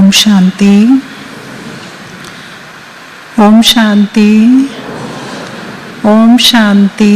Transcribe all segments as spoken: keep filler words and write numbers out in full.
ओम शांति, ओम शांति, ओम शांति।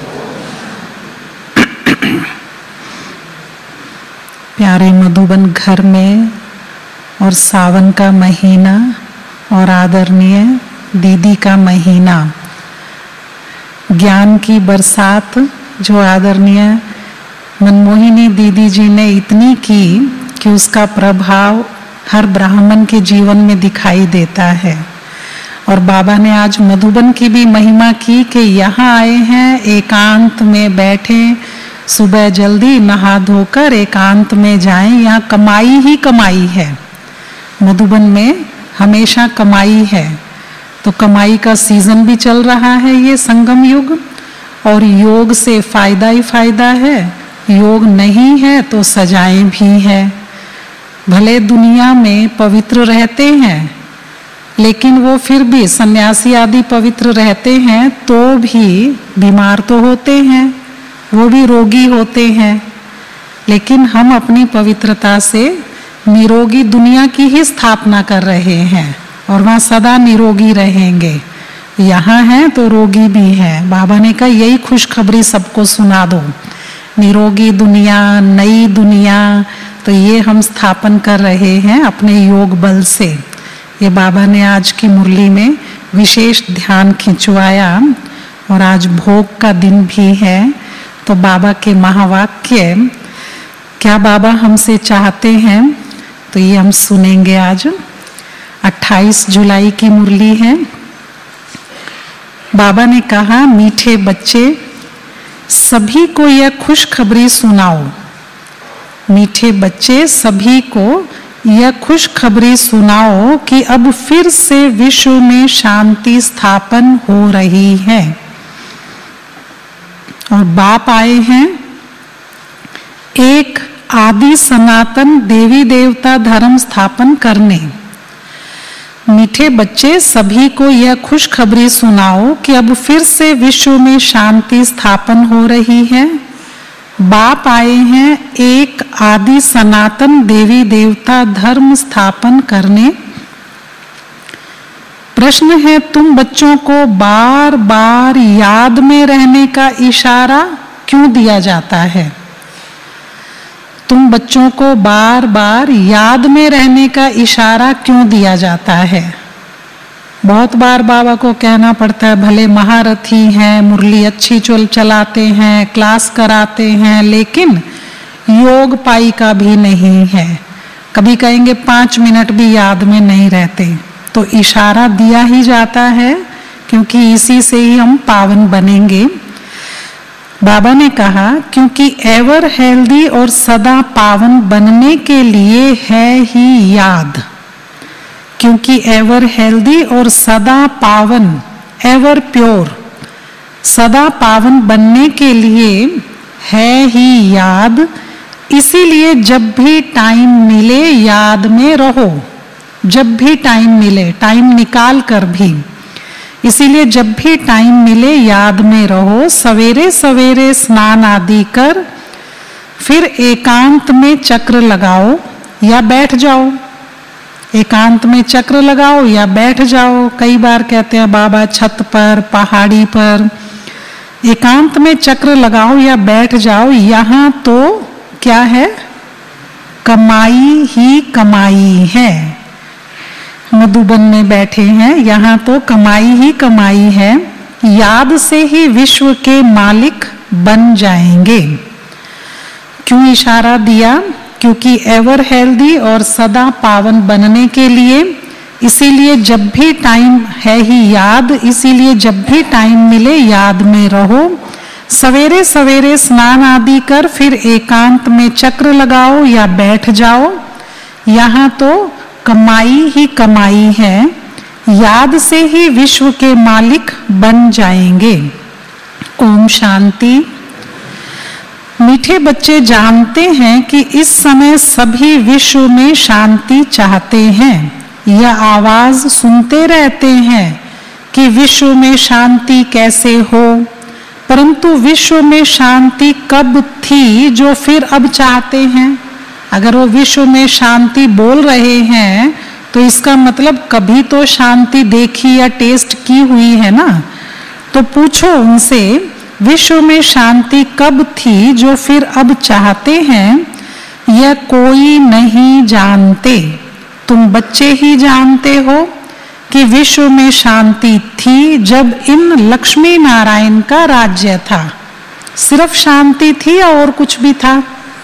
प्यारे मधुबन घर में और सावन का महीना और आदरणीय दीदी का महीना, ज्ञान की बरसात जो आदरणीय मनमोहिनी दीदी जी ने इतनी की कि उसका प्रभाव हर ब्राह्मण के जीवन में दिखाई देता है। और बाबा ने आज मधुबन की भी महिमा की कि यहाँ आए हैं, एकांत में बैठे, सुबह जल्दी नहा धोकर एकांत में जाएं। यहाँ कमाई ही कमाई है, मधुबन में हमेशा कमाई है। तो कमाई का सीजन भी चल रहा है, ये संगम युग, और योग से फायदा ही फायदा है। योग नहीं है तो सजाएं भी है। भले दुनिया में पवित्र रहते हैं, लेकिन वो फिर भी सन्यासी आदि पवित्र रहते हैं तो भी बीमार तो होते हैं, वो भी रोगी होते हैं। लेकिन हम अपनी पवित्रता से निरोगी दुनिया की ही स्थापना कर रहे हैं और वहाँ सदा निरोगी रहेंगे। यहाँ हैं तो रोगी भी हैं। बाबा ने कहा यही खुशखबरी सबको सुना दो, निरोगी दुनिया, नई दुनिया। तो ये हम स्थापन कर रहे हैं अपने योग बल से। ये बाबा ने आज की मुरली में विशेष ध्यान खिंचवाया। और आज भोग का दिन भी है, तो बाबा के महावाक्य क्या बाबा हमसे चाहते हैं, तो ये हम सुनेंगे। आज अट्ठाईस जुलाई की मुरली है। बाबा ने कहा, मीठे बच्चे सभी को यह खुशखबरी सुनाओ। मीठे बच्चे सभी को यह खुशखबरी सुनाओ कि अब फिर से विश्व में शांति स्थापन हो रही है। और बाप आए हैं एक आदि सनातन देवी देवता धर्म स्थापन करने। मीठे बच्चे सभी को यह खुशखबरी सुनाओ कि अब फिर से विश्व में शांति स्थापन हो रही है। बाप आए हैं एक आदि सनातन देवी देवता धर्म स्थापन करने। प्रश्न है, तुम बच्चों को बार बार याद में रहने का इशारा क्यों दिया जाता है? तुम बच्चों को बार बार याद में रहने का इशारा क्यों दिया जाता है? बहुत बार बाबा को कहना पड़ता है, भले महारथी हैं, मुरली अच्छी चल चलाते हैं, क्लास कराते हैं, लेकिन योग पाई का भी नहीं है। कभी कहेंगे पाँच मिनट भी याद में नहीं रहते। तो इशारा दिया ही जाता है, क्योंकि इसी से ही हम पावन बनेंगे। बाबा ने कहा, क्योंकि एवर हेल्दी और सदा पावन बनने के लिए है ही याद। क्योंकि एवर हेल्दी और सदा पावन, एवर प्योर, सदा पावन बनने के लिए है ही याद। इसीलिए जब भी टाइम मिले याद में रहो। जब भी टाइम मिले, टाइम निकाल कर भी, इसीलिए जब भी टाइम मिले याद में रहो। सवेरे सवेरे स्नान आदि कर फिर एकांत में चक्र लगाओ या बैठ जाओ। एकांत में चक्र लगाओ या बैठ जाओ। कई बार कहते हैं बाबा छत पर, पहाड़ी पर। एकांत में चक्र लगाओ या बैठ जाओ। यहाँ तो क्या है? कमाई ही कमाई है। मधुबन में बैठे हैं, यहाँ तो कमाई ही कमाई है। याद से ही विश्व के मालिक बन जाएंगे। क्यों इशारा दिया? क्योंकि एवर हेल्दी और सदा पावन बनने के लिए, इसीलिए जब भी टाइम है ही याद, इसीलिए जब भी टाइम मिले याद में रहो। सवेरे सवेरे स्नान आदि कर फिर एकांत में चक्र लगाओ या बैठ जाओ। यहाँ तो कमाई ही कमाई है। याद से ही विश्व के मालिक बन जाएंगे। ओम शांति। मीठे बच्चे जानते हैं कि इस समय सभी विश्व में शांति चाहते हैं। यह आवाज सुनते रहते हैं कि विश्व में शांति कैसे हो, परंतु विश्व में शांति कब थी जो फिर अब चाहते हैं? अगर वो विश्व में शांति बोल रहे हैं तो इसका मतलब कभी तो शांति देखी या टेस्ट की हुई है ना। तो पूछो उनसे, विश्व में शांति कब थी जो फिर अब चाहते हैं? यह कोई नहीं जानते, तुम बच्चे ही जानते हो कि विश्व में शांति थी जब इन लक्ष्मी नारायण का राज्य था। सिर्फ शांति थी या और कुछ भी था?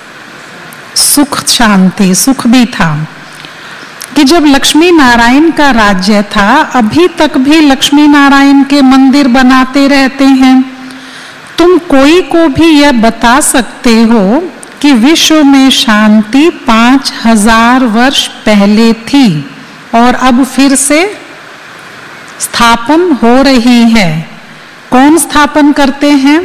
सुख, शांति, सुख भी था कि जब लक्ष्मी नारायण का राज्य था। अभी तक भी लक्ष्मी नारायण के मंदिर बनाते रहते हैं। तुम कोई को भी यह बता सकते हो कि विश्व में शांति पांच हजार वर्ष पहले थी और अब फिर से स्थापन हो रही है। कौन स्थापन करते हैं?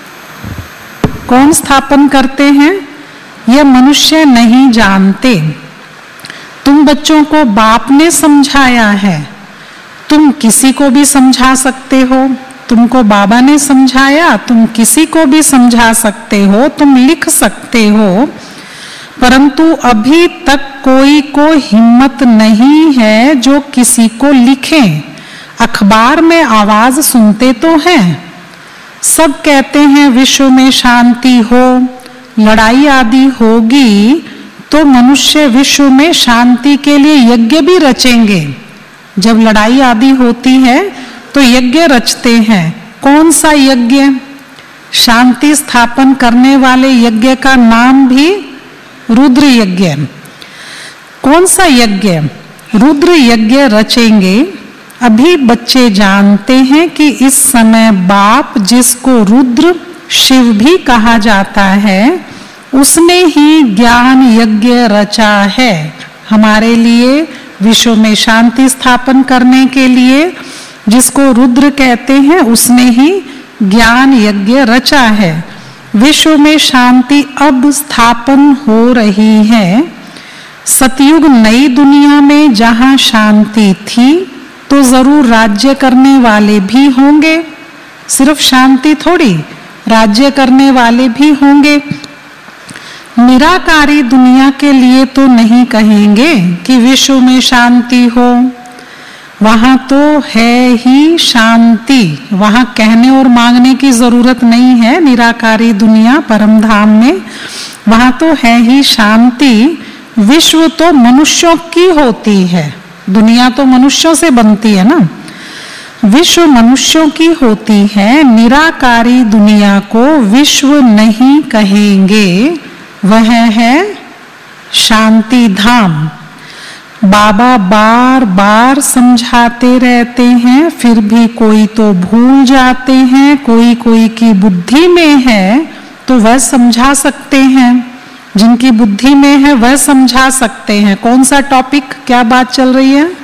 कौन स्थापन करते हैं? यह मनुष्य नहीं जानते। तुम बच्चों को बाप ने समझाया है। तुम किसी को भी समझा सकते हो। तुमको बाबा ने समझाया, तुम किसी को भी समझा सकते हो, तुम लिख सकते हो, परंतु अभी तक कोई को हिम्मत नहीं है जो किसी को लिखे। अखबार में आवाज सुनते तो हैं, सब कहते हैं विश्व में शांति हो, लड़ाई आदि होगी तो मनुष्य विश्व में शांति के लिए यज्ञ भी रचेंगे। जब लड़ाई आदि होती है तो यज्ञ रचते हैं। कौन सा यज्ञ? शांति स्थापन करने वाले यज्ञ का नाम भी रुद्र यज्ञ। कौन सा यज्ञ? रुद्र यज्ञ रचेंगे। अभी बच्चे जानते हैं कि इस समय बाप, जिसको रुद्र शिव भी कहा जाता है, उसने ही ज्ञान यज्ञ रचा है हमारे लिए, विश्व में शांति स्थापन करने के लिए। जिसको रुद्र कहते हैं उसने ही ज्ञान यज्ञ रचा है। विश्व में शांति अब स्थापन हो रही है। सतयुग नई दुनिया में जहां शांति थी तो जरूर राज्य करने वाले भी होंगे। सिर्फ शांति थोड़ी, राज्य करने वाले भी होंगे। निराकारी दुनिया के लिए तो नहीं कहेंगे कि विश्व में शांति हो, वहां तो है ही शांति। वहां कहने और मांगने की जरूरत नहीं है। निराकारी दुनिया परम धाम में वहां तो है ही शांति। विश्व तो मनुष्यों की होती है, दुनिया तो मनुष्यों से बनती है ना। विश्व मनुष्यों की होती है। निराकारी दुनिया को विश्व नहीं कहेंगे, वह है शांति धाम। बाबा बार बार समझाते रहते हैं, फिर भी कोई तो भूल जाते हैं। कोई कोई की बुद्धि में है तो वह समझा सकते हैं, जिनकी बुद्धि में है वह समझा सकते हैं। कौन सा टॉपिक, क्या बात चल रही है?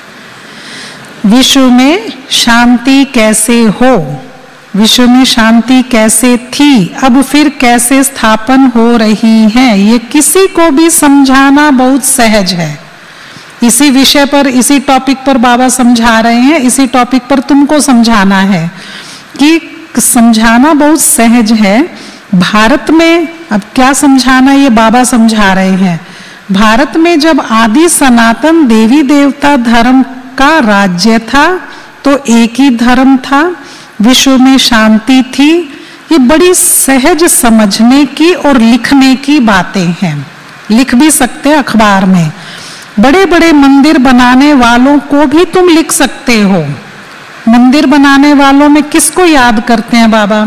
विश्व में शांति कैसे हो, विश्व में शांति कैसे थी, अब फिर कैसे स्थापन हो रही है। ये किसी को भी समझाना बहुत सहज है। इसी विषय पर, इसी टॉपिक पर बाबा समझा रहे हैं। इसी टॉपिक पर तुमको समझाना है कि समझाना बहुत सहज है। भारत में अब क्या समझाना, ये बाबा समझा रहे हैं। भारत में जब आदि सनातन देवी देवता धर्म का राज्य था तो एक ही धर्म था, विश्व में शांति थी। ये बड़ी सहज समझने की और लिखने की बातें हैं। लिख भी सकते हैं अखबार में। बड़े बड़े मंदिर बनाने वालों को भी तुम लिख सकते हो। मंदिर बनाने वालों में किसको याद करते हैं बाबा?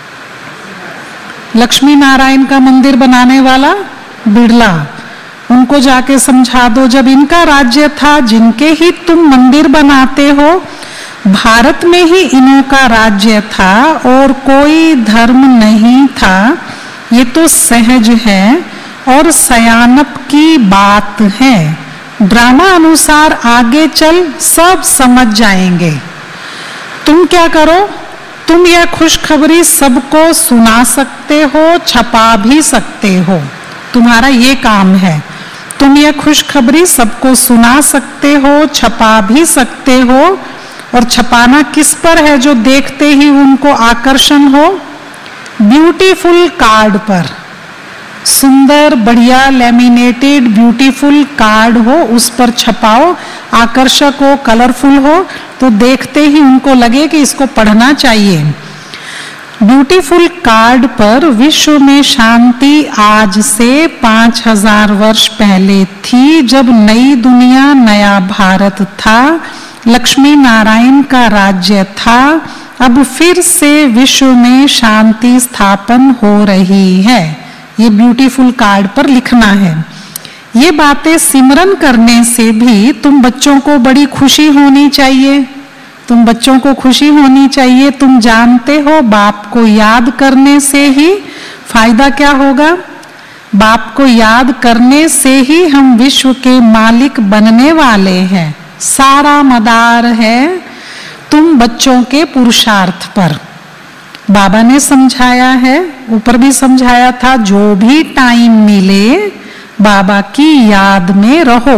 लक्ष्मी नारायण का मंदिर बनाने वाला बिड़ला। उनको जाके समझा दो, जब इनका राज्य था, जिनके ही तुम मंदिर बनाते हो, भारत में ही इन्हों का राज्य था और कोई धर्म नहीं था। ये तो सहज है और सयानप की बात है। ड्रामा अनुसार आगे चल सब समझ जाएंगे। तुम क्या करो, तुम यह खुशखबरी सबको सुना सकते हो, छपा भी सकते हो। तुम्हारा ये काम है। तुम यह खुशखबरी सबको सुना सकते हो, छपा भी सकते हो। और छपाना किस पर है? जो देखते ही उनको आकर्षण हो। ब्यूटीफुल कार्ड पर, सुंदर बढ़िया लेमिनेटेड ब्यूटीफुल कार्ड हो, उस पर छपाओ, आकर्षक हो, कलरफुल हो, तो देखते ही उनको लगे कि इसको पढ़ना चाहिए। ब्यूटीफुल कार्ड पर विश्व में शांति आज से पांच हजार वर्ष पहले थी, जब नई दुनिया नया भारत था, लक्ष्मी नारायण का राज्य था। अब फिर से विश्व में शांति स्थापन हो रही है। ये ब्यूटीफुल कार्ड पर लिखना है। ये बातें सिमरन करने से भी तुम बच्चों को बड़ी खुशी होनी चाहिए। तुम बच्चों को खुशी होनी चाहिए। तुम जानते हो बाप को याद करने से ही फायदा क्या होगा? बाप को याद करने से ही हम विश्व के मालिक बनने वाले हैं। सारा मदार है तुम बच्चों के पुरुषार्थ पर। बाबा ने समझाया है, ऊपर भी समझाया था, जो भी टाइम मिले बाबा की याद में रहो।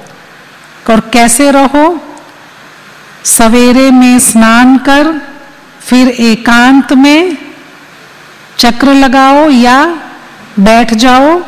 और कैसे रहो? सवेरे में स्नान कर, फिर एकांत में चक्र लगाओ या बैठ जाओ।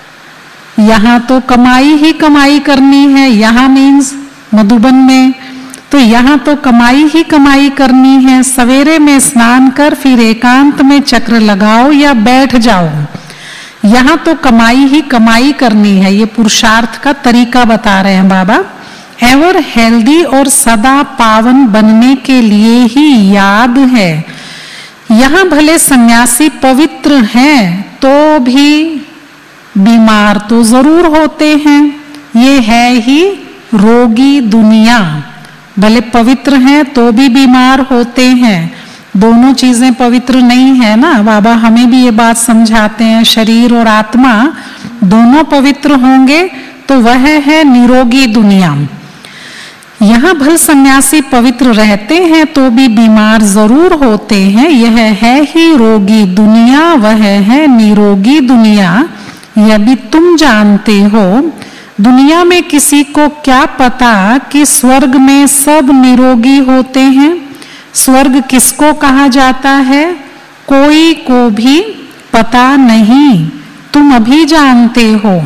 यहाँ तो कमाई ही कमाई करनी है, यहाँ मीन्स मधुबन में, तो यहाँ तो कमाई ही कमाई करनी है। सवेरे में स्नान कर, फिर एकांत में चक्र लगाओ या बैठ जाओ। यहाँ तो कमाई ही कमाई करनी है। ये पुरुषार्थ का तरीका बता रहे हैं बाबा। एवर हेल्दी और सदा पावन बनने के लिए ही याद है। यहाँ भले सन्यासी पवित्र हैं तो भी बीमार तो जरूर होते हैं। ये है ही रोगी दुनिया। भले पवित्र हैं तो भी बीमार होते हैं। दोनों चीजें पवित्र नहीं है ना। बाबा हमें भी ये बात समझाते हैं, शरीर और आत्मा दोनों पवित्र होंगे तो वह है निरोगी दुनिया। यहाँ भल सन्यासी पवित्र रहते हैं तो भी बीमार जरूर होते हैं। यह है ही रोगी दुनिया, वह है निरोगी दुनिया। यह भी तुम जानते हो। दुनिया में किसी को क्या पता कि स्वर्ग में सब निरोगी होते हैं। स्वर्ग किसको कहा जाता है? कोई को भी पता नहीं। तुम अभी जानते हो,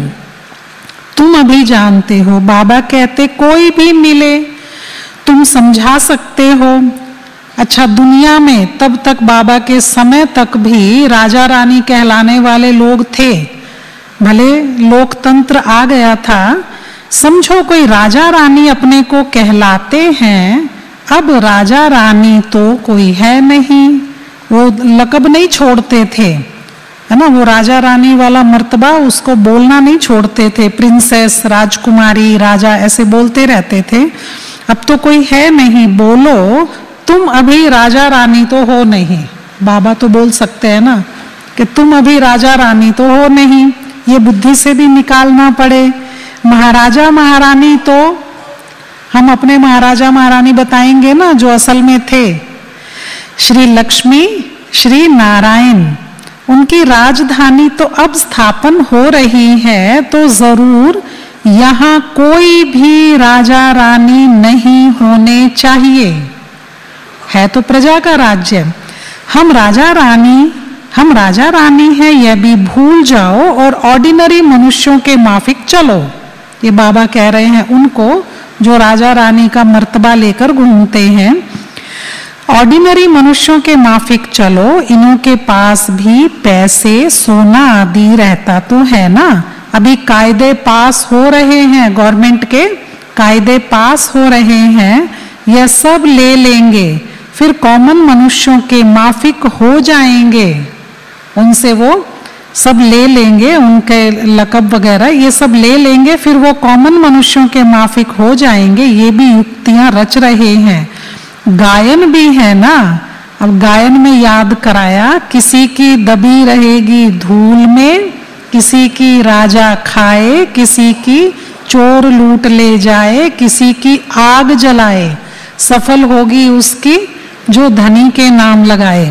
तुम अभी जानते हो। बाबा कहते कोई भी मिले तुम समझा सकते हो। अच्छा, दुनिया में तब तक बाबा के समय तक भी राजा रानी कहलाने वाले लोग थे। भले लोकतंत्र आ गया था, समझो कोई राजा रानी अपने को कहलाते हैं। अब राजा रानी तो कोई है नहीं, वो लक़ब नहीं छोड़ते थे, है ना। वो राजा रानी वाला मर्तबा उसको बोलना नहीं छोड़ते थे। प्रिंसेस, राजकुमारी, राजा ऐसे बोलते रहते थे। अब तो कोई है नहीं, बोलो तुम अभी राजा रानी तो हो नहीं। बाबा तो बोल सकते हैं ना कि तुम अभी राजा रानी तो हो नहीं। ये बुद्धि से भी निकालना पड़े। महाराजा महारानी तो हम अपने महाराजा महारानी बताएंगे ना जो असल में थे। श्री लक्ष्मी, श्री नारायण, उनकी राजधानी तो अब स्थापन हो रही है, तो जरूर यहाँ कोई भी राजा रानी नहीं होने चाहिए। है तो प्रजा का राज्य। हम राजा रानी हम राजा रानी हैं यह भी भूल जाओ और ऑर्डिनरी मनुष्यों के माफिक चलो। ये बाबा कह रहे हैं उनको जो राजा रानी का मर्तबा लेकर घूमते हैं। ऑर्डिनरी मनुष्यों के माफिक चलो। इन्हों के पास भी पैसे, सोना आदि रहता तो है ना। अभी कायदे पास हो रहे हैं, गवर्नमेंट के कायदे पास हो रहे हैं, यह सब ले लेंगे, फिर कॉमन मनुष्यों के माफिक हो जाएंगे। उनसे वो सब ले लेंगे, उनके लक़ब वगैरह ये सब ले लेंगे, फिर वो कॉमन मनुष्यों के माफिक हो जाएंगे। ये भी युक्तियां रच रहे हैं। गायन भी है ना। अब गायन में याद कराया, किसी की दबी रहेगी धूल में, किसी की राजा खाए, किसी की चोर लूट ले जाए, किसी की आग जलाए, सफल होगी उसकी जो धनी के नाम लगाए।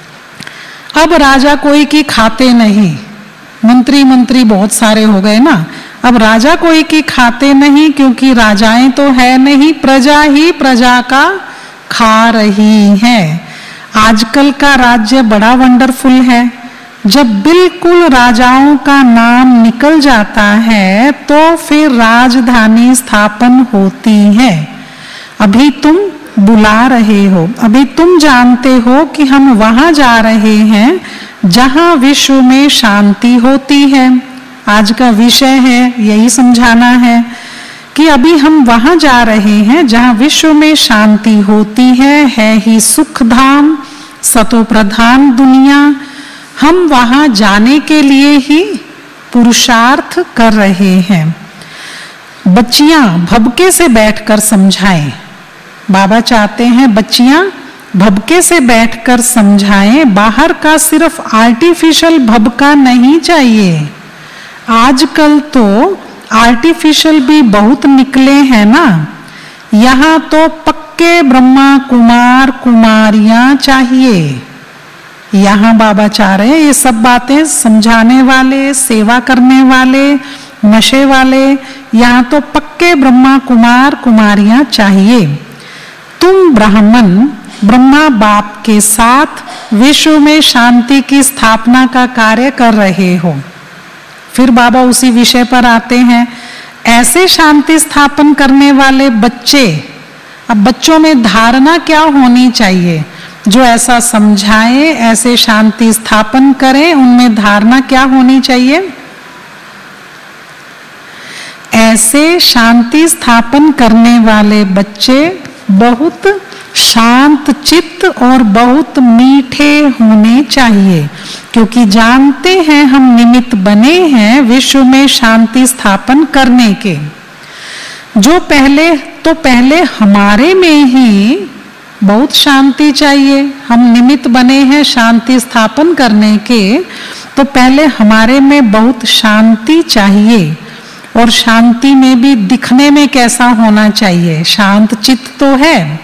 अब राजा कोई की खाते नहीं, मंत्री मंत्री बहुत सारे हो गए ना। अब राजा कोई की खाते नहीं, क्योंकि राजाएं तो है नहीं, प्रजा ही प्रजा का खा रही है। आजकल का राज्य बड़ा वंडरफुल है। जब बिल्कुल राजाओं का नाम निकल जाता है तो फिर राजधानी स्थापन होती है। अभी तुम बुला रहे हो, अभी तुम जानते हो कि हम वहां जा रहे हैं जहां विश्व में शांति होती है। आज का विषय है यही समझाना है कि अभी हम वहां जा रहे हैं जहां विश्व में शांति होती है, है ही सुख धाम, सतो प्रधान दुनिया। हम वहां जाने के लिए ही पुरुषार्थ कर रहे हैं। बच्चियां भबके से बैठकर समझाएं। बाबा चाहते हैं बच्चियां भबके से बैठकर समझाएं। बाहर का सिर्फ आर्टिफिशियल भबका नहीं चाहिए। आजकल तो आर्टिफिशियल भी बहुत निकले हैं ना। यहाँ तो पक्के ब्रह्मा कुमार कुमारियां चाहिए। यहाँ बाबा चाह रहे हैं ये सब बातें समझाने वाले, सेवा करने वाले, नशे वाले, यहाँ तो पक्के ब्रह्मा कुमार कुमारियां चाहिए। तुम ब्राह्मण ब्रह्मा बाप के साथ विश्व में शांति की स्थापना का कार्य कर रहे हो। फिर बाबा उसी विषय पर आते हैं। ऐसे शांति स्थापन करने वाले बच्चे, अब बच्चों में धारणा क्या होनी चाहिए? जो ऐसा समझाए, ऐसे शांति स्थापन करें, उनमें धारणा क्या होनी चाहिए? ऐसे शांति स्थापन करने वाले बच्चे बहुत शांत चित्त और बहुत मीठे होने चाहिए, क्योंकि जानते हैं हम निमित्त बने हैं विश्व में शांति स्थापन करने के। जो पहले तो पहले हमारे में ही बहुत शांति चाहिए। हम निमित्त बने हैं शांति स्थापन करने के, तो पहले हमारे में बहुत शांति चाहिए। और शांति में भी दिखने में कैसा होना चाहिए? शांत चित्त तो है।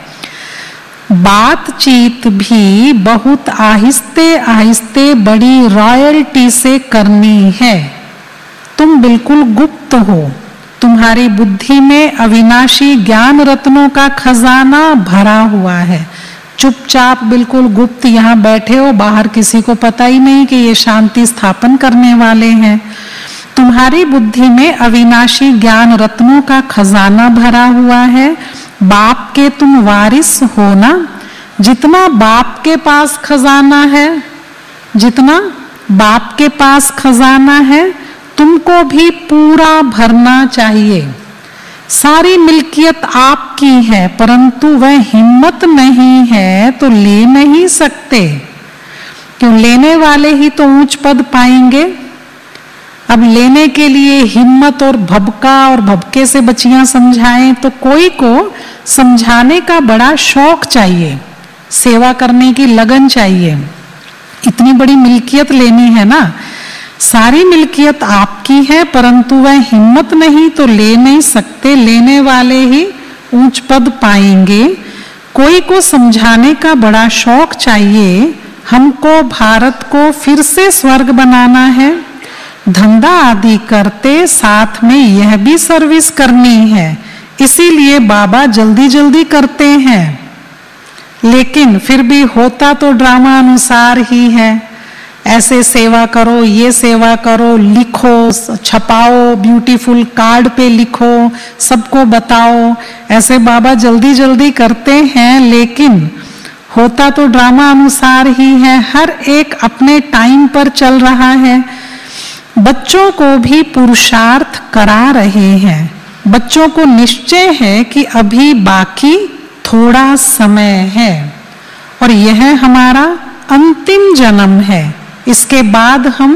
बातचीत भी बहुत आहिस्ते आहिस्ते बड़ी रॉयल्टी से करनी है। तुम बिल्कुल गुप्त हो। तुम्हारी बुद्धि में अविनाशी ज्ञान रत्नों का खजाना भरा हुआ है। चुपचाप बिल्कुल गुप्त यहाँ बैठे हो, बाहर किसी को पता ही नहीं कि ये शांति स्थापन करने वाले हैं। तुम्हारी बुद्धि में अविनाशी ज्ञान रत्नों का खजाना भरा हुआ है। बाप के तुम वारिस हो ना। जितना बाप के पास खजाना है, जितना बाप के पास खजाना है, तुमको भी पूरा भरना चाहिए। सारी मिल्कियत आपकी है, परंतु वह हिम्मत नहीं है तो ले नहीं सकते। क्यों? लेने वाले ही तो ऊंच पद पाएंगे। अब लेने के लिए हिम्मत और भबका और भबके से बच्चियां समझाएं, तो कोई को समझाने का बड़ा शौक चाहिए, सेवा करने की लगन चाहिए। इतनी बड़ी मिल्कियत लेनी है ना। सारी मिल्कियत आपकी है, परंतु वह हिम्मत नहीं तो ले नहीं सकते। लेने वाले ही ऊंच पद पाएंगे। कोई को समझाने का बड़ा शौक चाहिए। हमको भारत को फिर से स्वर्ग बनाना है। धंधा आदि करते साथ में यह भी सर्विस करनी है, इसीलिए बाबा जल्दी जल्दी करते हैं। लेकिन फिर भी होता तो ड्रामा अनुसार ही है। ऐसे सेवा करो, ये सेवा करो, लिखो, छपाओ, ब्यूटीफुल कार्ड पे लिखो, सबको बताओ। ऐसे बाबा जल्दी जल्दी करते हैं, लेकिन होता तो ड्रामा अनुसार ही है। हर एक अपने टाइम पर चल रहा है। बच्चों को भी पुरुषार्थ करा रहे हैं। बच्चों को निश्चय है कि अभी बाकी थोड़ा समय है और यह हमारा अंतिम जन्म है। इसके बाद हम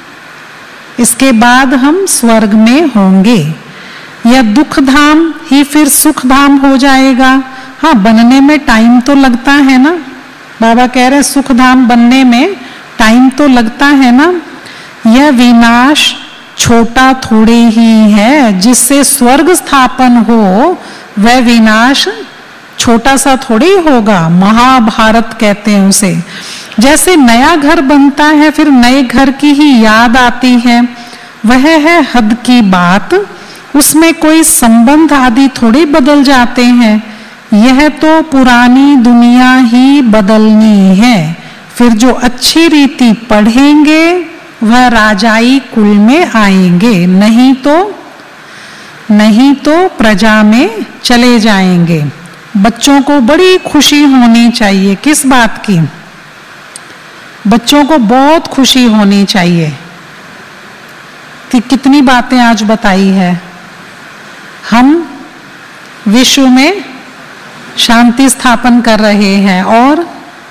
इसके बाद हम स्वर्ग में होंगे। यह दुख धाम ही फिर सुख धाम हो जाएगा। हाँ, बनने में टाइम तो लगता है ना। बाबा कह रहे सुख धाम बनने में टाइम तो लगता है ना। यह विनाश छोटा थोड़े ही है। जिससे स्वर्ग स्थापन हो वह विनाश छोटा सा थोड़ी होगा। महाभारत कहते हैं उसे। जैसे नया घर बनता है, फिर नए घर की ही याद आती है, वह है हद की बात। उसमें कोई संबंध आदि थोड़े बदल जाते हैं। यह तो पुरानी दुनिया ही बदलनी है, फिर जो अच्छी रीति पढ़ेंगे वह राजाई कुल में आएंगे, नहीं तो नहीं तो प्रजा में चले जाएंगे। बच्चों को बड़ी खुशी होनी चाहिए। किस बात की? बच्चों को बहुत खुशी होनी चाहिए कि कितनी बातें आज बताई है। हम विश्व में शांति स्थापन कर रहे हैं और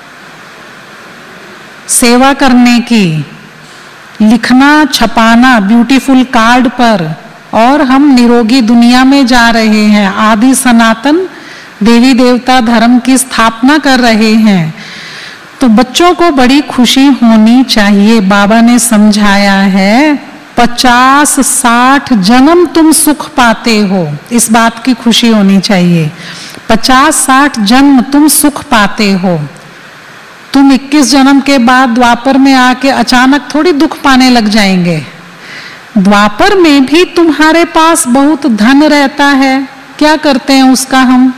सेवा करने की, लिखना छपाना ब्यूटीफुल कार्ड पर, और हम निरोगी दुनिया में जा रहे हैं, आदि सनातन देवी देवता धर्म की स्थापना कर रहे हैं। तो बच्चों को बड़ी खुशी होनी चाहिए। बाबा ने समझाया है पचास साठ जन्म तुम सुख पाते हो, इस बात की खुशी होनी चाहिए। पचास साठ जन्म तुम सुख पाते हो। तुम इक्कीस जन्म के बाद द्वापर में आके अचानक थोड़ी दुख पाने लग जाएंगे। द्वापर में भी तुम्हारे पास बहुत धन रहता है, क्या करते हैं उसका? हम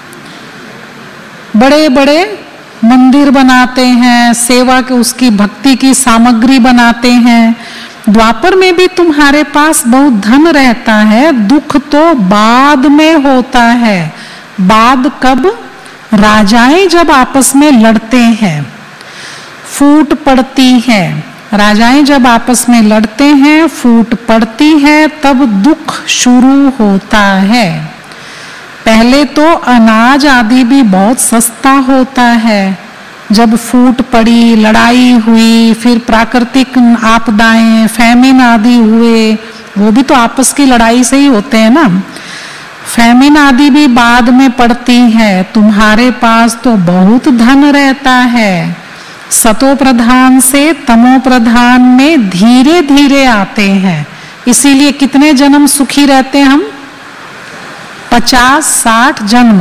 बड़े बड़े मंदिर बनाते हैं, सेवा के उसकी भक्ति की सामग्री बनाते हैं। द्वापर में भी तुम्हारे पास बहुत धन रहता है। दुख तो बाद में होता है। बाद कब? राजाएं जब आपस में लड़ते हैं, फूट पड़ती है। राजाएं जब आपस में लड़ते हैं, फूट पड़ती है, तब दुख शुरू होता है। पहले तो अनाज आदि भी बहुत सस्ता होता है। जब फूट पड़ी, लड़ाई हुई, फिर प्राकृतिक आपदाएं, फैमिन आदि हुए, वो भी तो आपस की लड़ाई से ही होते हैं ना। फैमिन आदि भी बाद में पड़ती है। तुम्हारे पास तो बहुत धन रहता है। सतो प्रधान से तमो प्रधान में धीरे धीरे आते हैं, इसीलिए कितने जन्म सुखी रहते हैं हम? पचास साठ जन्म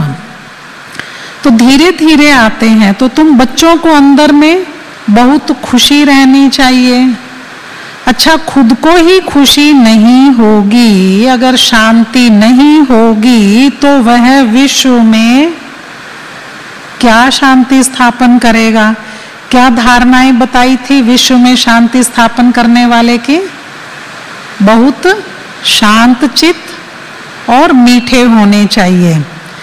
तो धीरे धीरे आते हैं। तो तुम बच्चों को अंदर में बहुत खुशी रहनी चाहिए। अच्छा, खुद को ही खुशी नहीं होगी, अगर शांति नहीं होगी तो वह विश्व में क्या शांति स्थापन करेगा? क्या धारणाएं बताई थी विश्व में शांति स्थापन करने वाले की? बहुत शांत चित्त और मीठे होने चाहिए।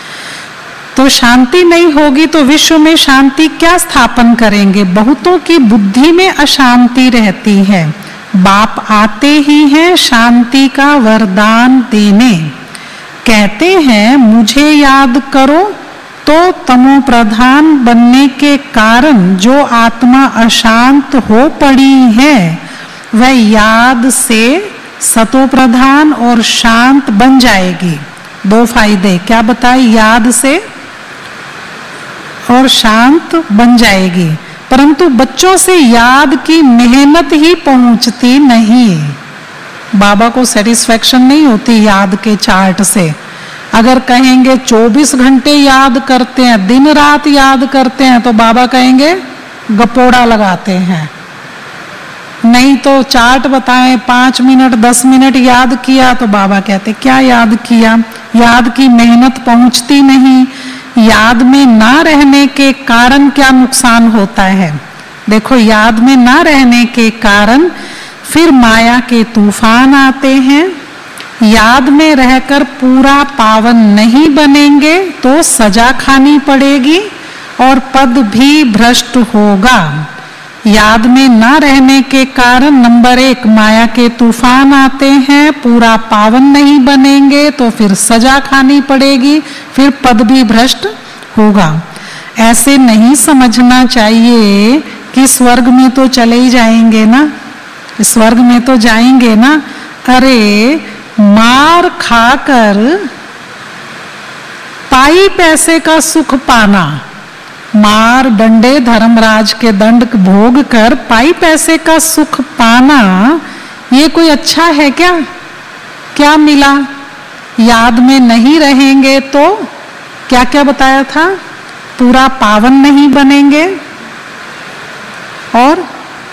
तो शांति नहीं होगी तो विश्व में शांति क्या स्थापन करेंगे? बहुतों की बुद्धि में अशांति रहती है। बाप आते ही हैं शांति का वरदान देने। कहते हैं मुझे याद करो, तो तमो प्रधान बनने के कारण जो आत्मा अशांत हो पड़ी है वह याद से सतो प्रधान और शांत बन जाएगी। दो फायदे क्या बताए? याद से और शांत बन जाएगी। परंतु बच्चों से याद की मेहनत ही पहुंचती नहीं। बाबा को सेटिस्फेक्शन नहीं होती याद के चार्ट से। अगर कहेंगे चौबीस घंटे याद करते हैं, दिन रात याद करते हैं, तो बाबा कहेंगे गपोड़ा लगाते हैं। नहीं तो चार्ट बताएं पाँच मिनट दस मिनट याद किया तो बाबा कहते क्या याद किया? याद की मेहनत पहुंचती नहीं। याद में ना रहने के कारण क्या नुकसान होता है? देखो, याद में ना रहने के कारण फिर माया के तूफान आते हैं। याद में रहकर पूरा पावन नहीं बनेंगे तो सजा खानी पड़ेगी और पद भी भ्रष्ट होगा। याद में ना रहने के कारण नंबर एक माया के तूफान आते हैं, पूरा पावन नहीं बनेंगे तो फिर सजा खानी पड़ेगी, फिर पद भी भ्रष्ट होगा। ऐसे नहीं समझना चाहिए कि स्वर्ग में तो चले ही जाएंगे ना, स्वर्ग में तो जाएंगे ना। अरे मार खाकर पाई पैसे का सुख पाना, मार डंडे धर्मराज के दंड भोग कर पाई पैसे का सुख पाना, ये कोई अच्छा है क्या? क्या मिला? याद में नहीं रहेंगे तो क्या क्या बताया था? पूरा पावन नहीं बनेंगे और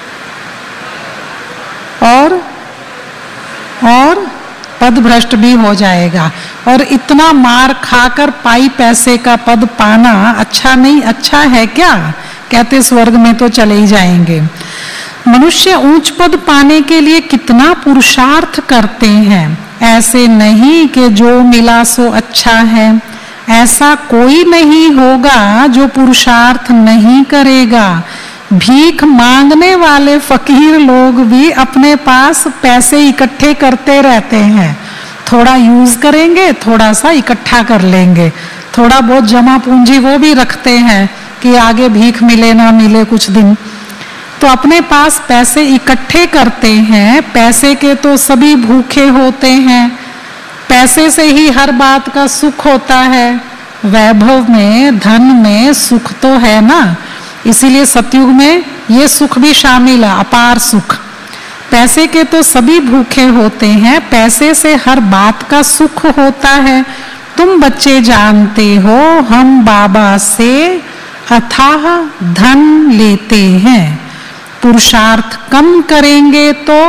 और और पद भ्रष्ट भी हो जाएगा। और इतना मार खाकर पाई पैसे का पद पाना अच्छा नहीं, अच्छा है क्या? कहते स्वर्ग में तो चले ही जाएंगे। मनुष्य ऊंच पद पाने के लिए कितना पुरुषार्थ करते हैं। ऐसे नहीं कि जो मिला सो अच्छा है, ऐसा कोई नहीं होगा जो पुरुषार्थ नहीं करेगा। भीख मांगने वाले फकीर लोग भी अपने पास पैसे इकट्ठे करते रहते हैं। थोड़ा यूज करेंगे, थोड़ा सा इकट्ठा कर लेंगे, थोड़ा बहुत जमा पूंजी वो भी रखते हैं कि आगे भीख मिले ना मिले कुछ दिन। तो अपने पास पैसे इकट्ठे करते हैं। पैसे के तो सभी भूखे होते हैं, पैसे से ही हर बात का सुख होता है। वैभव में, धन में सुख तो है ना, इसीलिए सतयुग में ये सुख भी शामिल है, अपार सुख। पैसे के तो सभी भूखे होते हैं, पैसे से हर बात का सुख होता है। तुम बच्चे जानते हो हम बाबा से अथाह धन लेते हैं। पुरुषार्थ कम करेंगे तो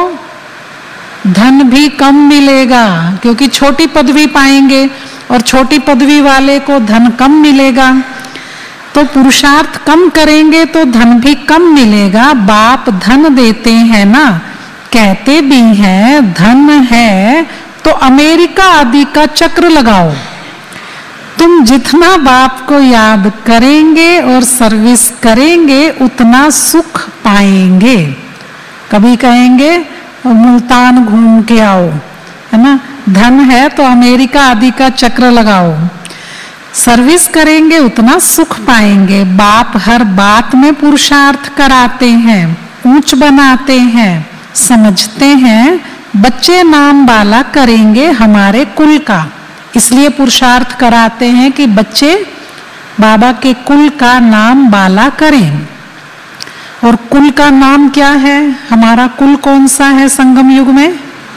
धन भी कम मिलेगा, क्योंकि छोटी पदवी पाएंगे और छोटी पदवी वाले को धन कम मिलेगा। तो पुरुषार्थ कम करेंगे तो धन भी कम मिलेगा। बाप धन देते हैं ना, कहते भी हैं धन है तो अमेरिका आदि का चक्र लगाओ। तुम जितना बाप को याद करेंगे और सर्विस करेंगे उतना सुख पाएंगे। कभी कहेंगे मुल्तान घूम के आओ, है ना, धन है तो अमेरिका आदि का चक्र लगाओ। सर्विस करेंगे उतना सुख पाएंगे। बाप हर बात में पुरुषार्थ कराते हैं, ऊंच बनाते हैं, समझते हैं बच्चे नाम बाला करेंगे हमारे कुल का। इसलिए पुरुषार्थ कराते हैं कि बच्चे बाबा के कुल का नाम बाला करें। और कुल का नाम क्या है? हमारा कुल कौन सा है संगम युग में?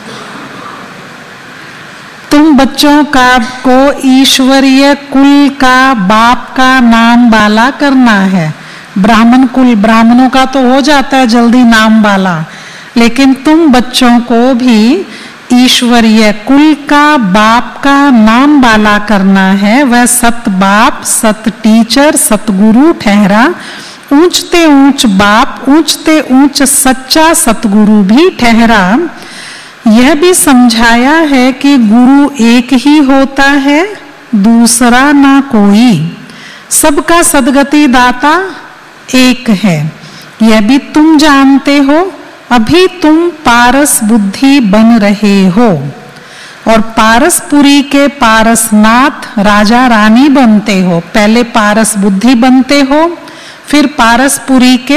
तुम बच्चों का को ईश्वरीय कुल का बाप का नाम बाला करना है। ब्राह्मण कुल, ब्राह्मणों का तो हो जाता है जल्दी नाम बाला, लेकिन तुम बच्चों को भी ईश्वरीय कुल का बाप का नाम बाला करना है। वह सत बाप, सत टीचर, सतगुरु ठहरा। ऊंचते ऊंच बाप, ऊंचते ऊंच सच्चा सतगुरु भी ठहरा। यह भी समझाया है कि गुरु एक ही होता है, दूसरा ना कोई। सबका सदगति दाता एक है, यह भी तुम जानते हो। अभी तुम पारस बुद्धि बन रहे हो और पारसपुरी के पारसनाथ राजा रानी बनते हो। पहले पारस बुद्धि बनते हो, फिर पारसपुरी के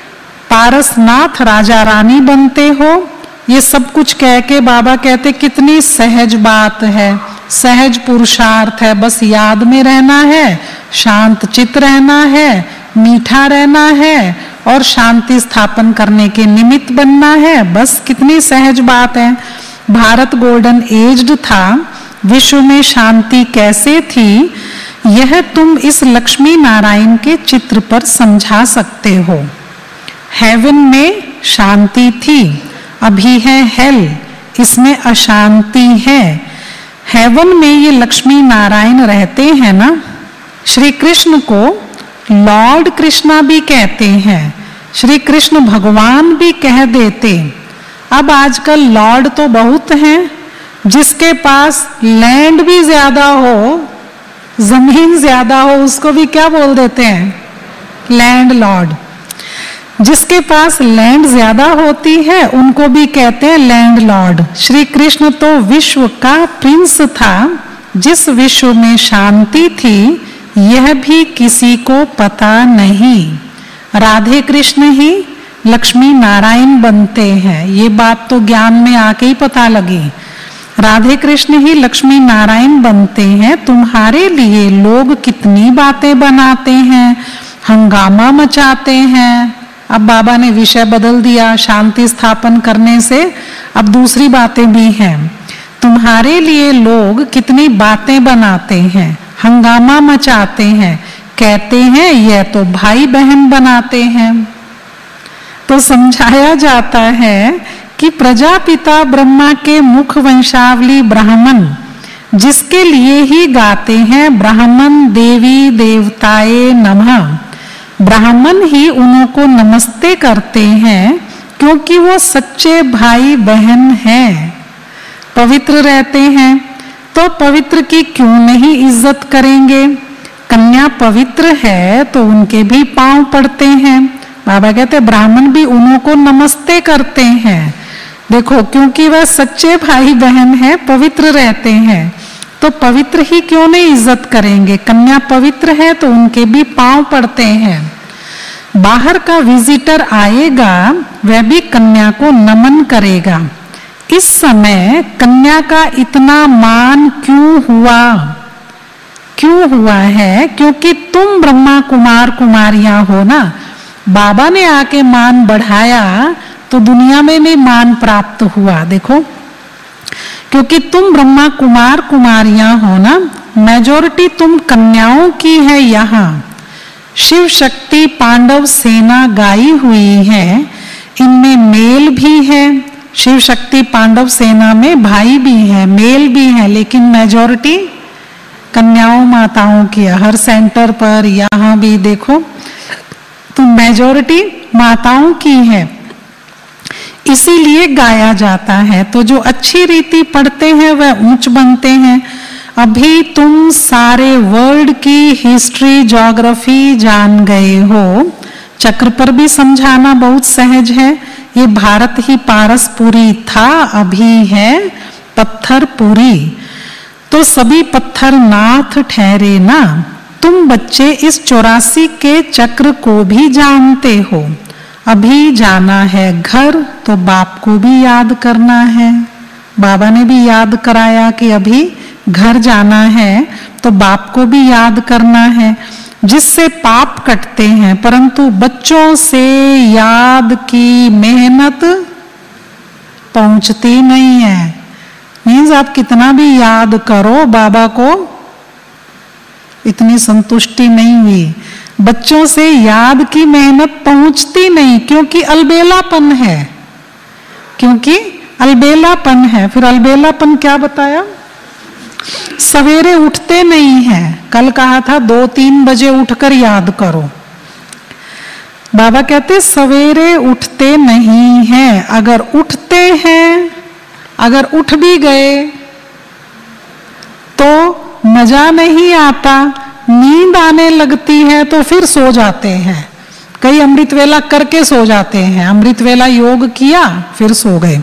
पारसनाथ राजा रानी बनते हो। ये सब कुछ कह के बाबा कहते कितनी सहज बात है, सहज पुरुषार्थ है। बस याद में रहना है, शांत चित्त रहना है, मीठा रहना है और शांति स्थापन करने के निमित्त बनना है। बस कितनी सहज बात है। भारत गोल्डन एज्ड था, विश्व में शांति कैसे थी यह तुम इस लक्ष्मी नारायण के चित्र पर समझा सकते हो। हेवन में शांति थी, अभी है हेल, इसमें अशांति है। हेवन में ये लक्ष्मी नारायण रहते हैं ना। श्री कृष्ण को लॉर्ड कृष्णा भी कहते हैं, श्री कृष्ण भगवान भी कह देते। अब आजकल लॉर्ड तो बहुत हैं, जिसके पास लैंड भी ज्यादा हो, जमीन ज्यादा हो, उसको भी क्या बोल देते हैं? Landlord. जिसके पास लैंड ज्यादा होती है उनको भी कहते हैं लैंड लॉर्ड। श्री कृष्ण तो विश्व का प्रिंस था। जिस विश्व में शांति थी यह भी किसी को पता नहीं। राधे कृष्ण ही लक्ष्मी नारायण बनते हैं, ये बात तो ज्ञान में आके ही पता लगी। राधे कृष्ण ही लक्ष्मी नारायण बनते हैं। तुम्हारे लिए लोग कितनी बातें बनाते हैं, हंगामा मचाते हैं। अब बाबा ने विषय बदल दिया, शांति स्थापन करने से अब दूसरी बातें भी हैं। तुम्हारे लिए लोग कितनी बातें बनाते हैं, हंगामा मचाते हैं, कहते हैं यह तो भाई बहन बनाते हैं। तो समझाया जाता है कि प्रजापिता ब्रह्मा के मुख वंशावली ब्राह्मण, जिसके लिए ही गाते हैं ब्राह्मण देवी देवताए नमः। ब्राह्मण ही उनको नमस्ते करते हैं क्योंकि वो सच्चे भाई बहन हैं, पवित्र रहते हैं। तो पवित्र की क्यों नहीं इज्जत करेंगे? कन्या पवित्र है तो उनके भी पांव पड़ते हैं। बाबा कहते ब्राह्मण भी उनको नमस्ते करते हैं, देखो क्योंकि वह सच्चे भाई बहन हैं, पवित्र रहते हैं। तो पवित्र ही क्यों नहीं इज्जत करेंगे? कन्या पवित्र है तो उनके भी पांव पड़ते हैं। बाहर का विजिटर आएगा वह भी कन्या को नमन करेगा। इस समय कन्या का इतना मान क्यों हुआ? क्यों हुआ है? क्योंकि तुम ब्रह्मा कुमार कुमारियां हो ना। बाबा ने आके मान बढ़ाया तो दुनिया में भी मान प्राप्त हुआ। देखो, क्योंकि तुम ब्रह्मा कुमार कुमारियां हो ना, मेजॉरिटी तुम कन्याओं की है। यहाँ शिव शक्ति पांडव सेना गाई हुई है, इनमें मेल भी है। शिव शक्ति पांडव सेना में भाई भी है, मेल भी है, लेकिन मेजॉरिटी कन्याओं माताओं की है। हर सेंटर पर यहाँ भी देखो तो मेजॉरिटी माताओं की है, इसीलिए गाया जाता है। तो जो अच्छी रीति पढ़ते हैं वह ऊंच बनते हैं। अभी तुम सारे वर्ल्ड की हिस्ट्री ज्योग्राफी जान गए हो, चक्र पर भी समझाना बहुत सहज है। ये भारत ही पारसपुरी था, अभी है पत्थरपुरी। तो सभी पत्थर नाथ ठहरे ना। तुम बच्चे इस चौरासी के चक्र को भी जानते हो। अभी जाना है घर तो बाप को भी याद करना है। बाबा ने भी याद कराया कि अभी घर जाना है तो बाप को भी याद करना है, जिससे पाप कटते हैं। परंतु बच्चों से याद की मेहनत पहुंचती नहीं है। मीन्स आप कितना भी याद करो बाबा को इतनी संतुष्टि नहीं हुई। बच्चों से याद की मेहनत पहुंचती नहीं, क्योंकि अलबेलापन है। क्योंकि अलबेलापन है। फिर अलबेलापन क्या बताया? सवेरे उठते नहीं हैं। कल कहा था दो तीन बजे उठकर याद करो। बाबा कहते सवेरे उठते नहीं हैं। अगर उठते हैं, अगर उठ भी गए तो मजा नहीं आता, नींद आने लगती है तो फिर सो जाते हैं। कई अमृत वेला करके सो जाते हैं, अमृत वेला योग किया फिर सो गए।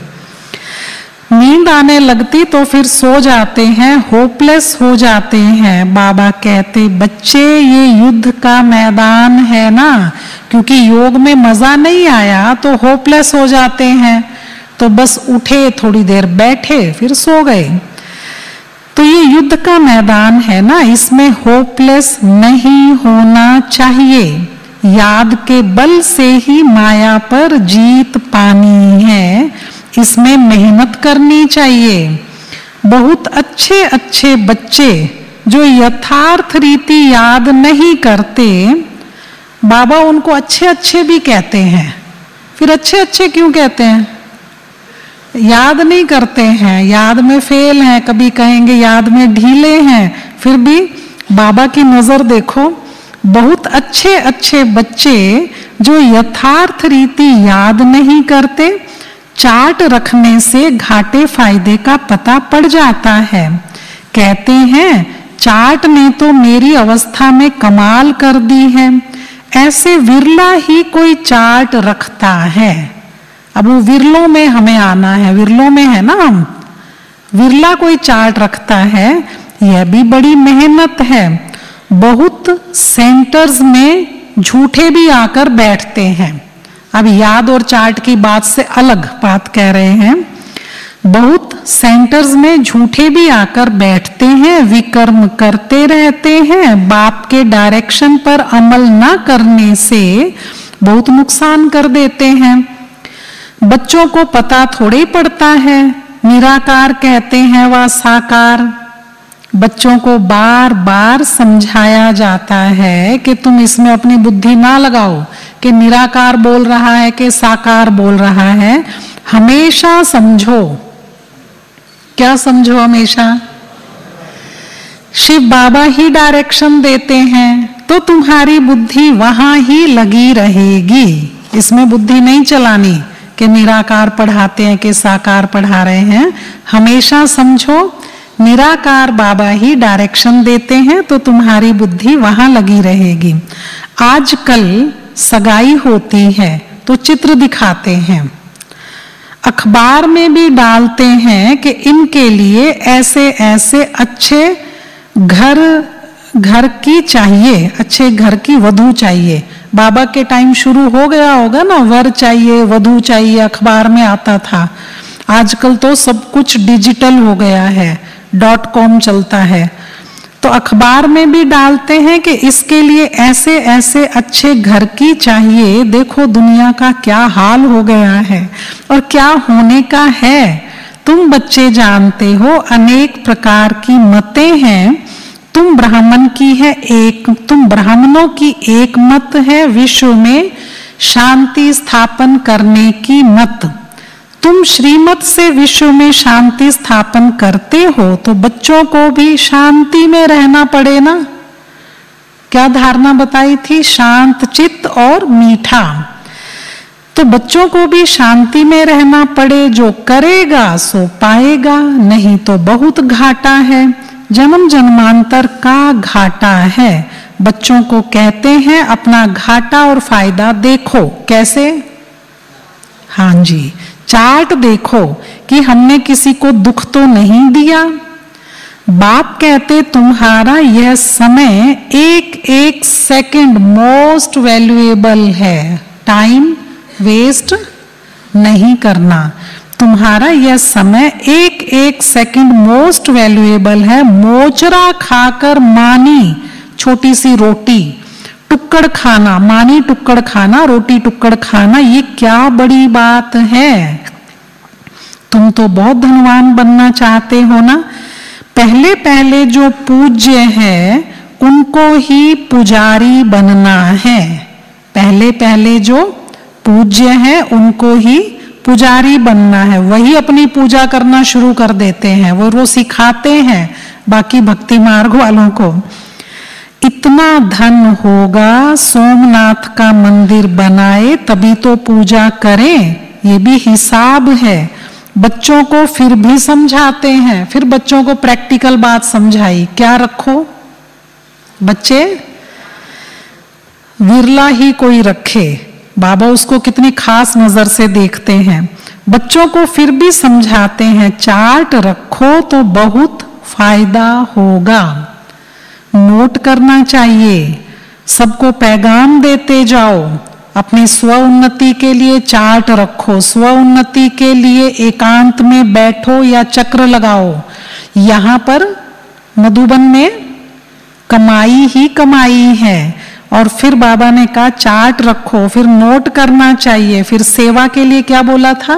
नींद आने लगती तो फिर सो जाते हैं, होपलेस हो जाते हैं। बाबा कहते बच्चे ये युद्ध का मैदान है ना, क्योंकि योग में मजा नहीं आया तो होपलेस हो जाते हैं। तो बस उठे, थोड़ी देर बैठे, फिर सो गए। तो ये युद्ध का मैदान है ना, इसमें होपलेस नहीं होना चाहिए। याद के बल से ही माया पर जीत पानी है, इसमें मेहनत करनी चाहिए। बहुत अच्छे अच्छे बच्चे जो यथार्थ रीति याद नहीं करते, बाबा उनको अच्छे अच्छे भी कहते हैं। फिर अच्छे अच्छे क्यों कहते हैं? याद नहीं करते हैं, याद में फेल हैं, कभी कहेंगे याद में ढीले हैं। फिर भी बाबा की नजर देखो, बहुत अच्छे अच्छे बच्चे जो यथार्थ रीति याद नहीं करते, चार्ट रखने से घाटे फायदे का पता पड़ जाता है। कहते हैं चार्ट ने तो मेरी अवस्था में कमाल कर दी है। ऐसे विरला ही कोई चार्ट रखता है। अब वो विरलों में हमें आना है, विरलों में है ना हम। विरला कोई चार्ट रखता है, यह भी बड़ी मेहनत है। बहुत सेंटर्स में झूठे भी आकर बैठते हैं। अब याद और चार्ट की बात से अलग बात कह रहे हैं। बहुत सेंटर्स में झूठे भी आकर बैठते हैं, विकर्म करते रहते हैं। बाप के डायरेक्शन पर अमल न करने से बहुत नुकसान कर देते हैं। बच्चों को पता थोड़ी पड़ता है, निराकार कहते हैं व साकार। बच्चों को बार बार समझाया जाता है कि तुम इसमें अपनी बुद्धि ना लगाओ कि निराकार बोल रहा है कि साकार बोल रहा है। हमेशा समझो। क्या समझो? हमेशा शिव बाबा ही डायरेक्शन देते हैं। तो तुम्हारी बुद्धि वहां ही लगी रहेगी। इसमें बुद्धि नहीं चलानी कि निराकार पढ़ाते हैं कि साकार पढ़ा रहे हैं। हमेशा समझो निराकार बाबा ही डायरेक्शन देते हैं, तो तुम्हारी बुद्धि वहां लगी रहेगी। आजकल सगाई होती है तो चित्र दिखाते हैं, अखबार में भी डालते हैं कि इनके लिए ऐसे ऐसे अच्छे घर घर की चाहिए, अच्छे घर की वधू चाहिए। बाबा के टाइम शुरू हो गया होगा ना, वर चाहिए वधू चाहिए, अखबार में आता था। आजकल तो सब कुछ डिजिटल हो गया है, डॉट कॉम चलता है, तो अखबार में भी डालते हैं कि इसके लिए ऐसे ऐसे अच्छे घर की चाहिए। देखो दुनिया का क्या हाल हो गया है और क्या होने का है। तुम बच्चे जानते हो अनेक प्रकार की मतें हैं। तुम ब्राह्मण की है एक, तुम ब्राह्मणों की एक मत है विश्व में शांति स्थापन करने की मत। तुम श्रीमत से विश्व में शांति स्थापन करते हो, तो बच्चों को भी शांति में रहना पड़े ना। क्या धारणा बताई थी? शांत चित्त और मीठा। तो बच्चों को भी शांति में रहना पड़े। जो करेगा सो पाएगा, नहीं तो बहुत घाटा है, जन्म जन्मांतर का घाटा है। बच्चों को कहते हैं अपना घाटा और फायदा देखो। कैसे? हाँ जी, चार्ट देखो कि हमने किसी को दुख तो नहीं दिया। बाप कहते तुम्हारा यह समय एक एक सेकंड मोस्ट वैल्यूएबल है, टाइम वेस्ट नहीं करना। तुम्हारा यह समय एक एक सेकंड मोस्ट वैल्यूएबल है। मोचरा खाकर मानी छोटी सी रोटी, टुक्कड़ खाना, मानी टुक्कड़ खाना, रोटी टुक्कड़ खाना, ये क्या बड़ी बात है। तुम तो बहुत धनवान बनना चाहते हो ना। पहले पहले जो पूज्य है उनको ही पुजारी बनना है। पहले पहले जो पूज्य है उनको ही पुजारी बनना है। वही अपनी पूजा करना शुरू कर देते हैं, वो वो सिखाते हैं बाकी भक्ति मार्ग वालों को। इतना धन होगा, सोमनाथ का मंदिर बनाए तभी तो पूजा करें, ये भी हिसाब है। बच्चों को फिर भी समझाते हैं, फिर बच्चों को प्रैक्टिकल बात समझाई। क्या रखो? बच्चे विरला ही कोई रखे, बाबा उसको कितनी खास नजर से देखते हैं। बच्चों को फिर भी समझाते हैं चार्ट रखो तो बहुत फायदा होगा। नोट करना चाहिए, सबको पैगाम देते जाओ। अपनी स्व उन्नति के लिए चार्ट रखो, स्व उन्नति के लिए एकांत में बैठो या चक्र लगाओ। यहाँ पर मधुबन में कमाई ही कमाई है। और फिर बाबा ने कहा चार्ट रखो, फिर नोट करना चाहिए। फिर सेवा के लिए क्या बोला था?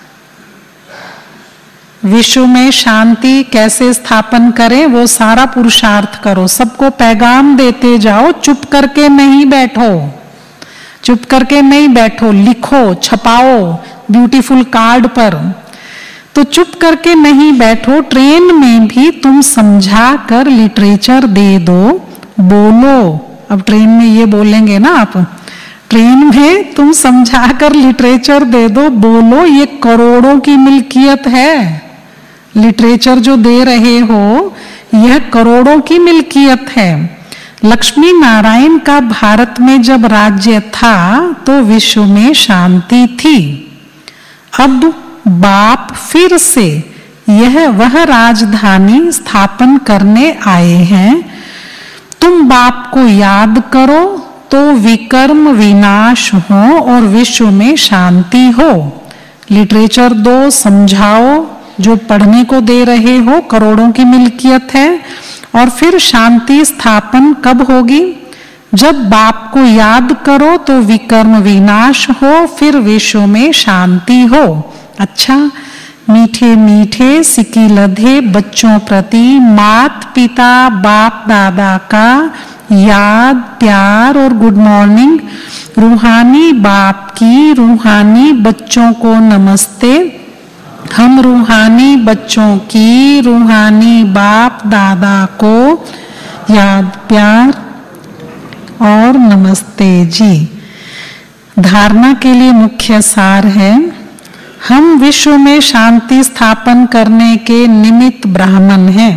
विश्व में शांति कैसे स्थापन करें वो सारा पुरुषार्थ करो, सबको पैगाम देते जाओ। चुप करके नहीं बैठो, चुप करके नहीं बैठो, लिखो, छपाओ ब्यूटीफुल कार्ड पर। तो चुप करके नहीं बैठो, ट्रेन में भी तुम समझा कर लिटरेचर दे दो, बोलो। अब ट्रेन में ये बोलेंगे ना आप, ट्रेन में तुम समझा कर लिटरेचर दे दो, बोलो। ये करोड़ों की मिल्कियत है, लिटरेचर जो दे रहे हो यह करोड़ों की मिल्कियत है। लक्ष्मी नारायण का भारत में जब राज्य था तो विश्व में शांति थी। अब बाप फिर से यह वह राजधानी स्थापन करने आए हैं। तुम बाप को याद करो तो विकर्म विनाश हो और विश्व में शांति हो। लिटरेचर दो, समझाओ, जो पढ़ने को दे रहे हो करोड़ों की मिल्कियत है। और फिर शांति स्थापन कब होगी? जब बाप को याद करो तो विकर्म विनाश हो, फिर विश्व में शांति हो। अच्छा, मीठे मीठे सिकी लधे बच्चों प्रति मात पिता बाप दादा का याद, प्यार और गुड मॉर्निंग। रूहानी बाप की रूहानी बच्चों को नमस्ते। हम रूहानी बच्चों की रूहानी बाप दादा को याद, प्यार। और नमस्ते जी। धारणा के लिए मुख्य सार है, हम विश्व में शांति स्थापन करने के निमित्त ब्राह्मण हैं।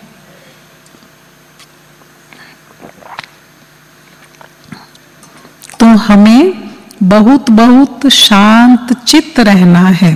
तो हमें बहुत बहुत शांत चित्त रहना है।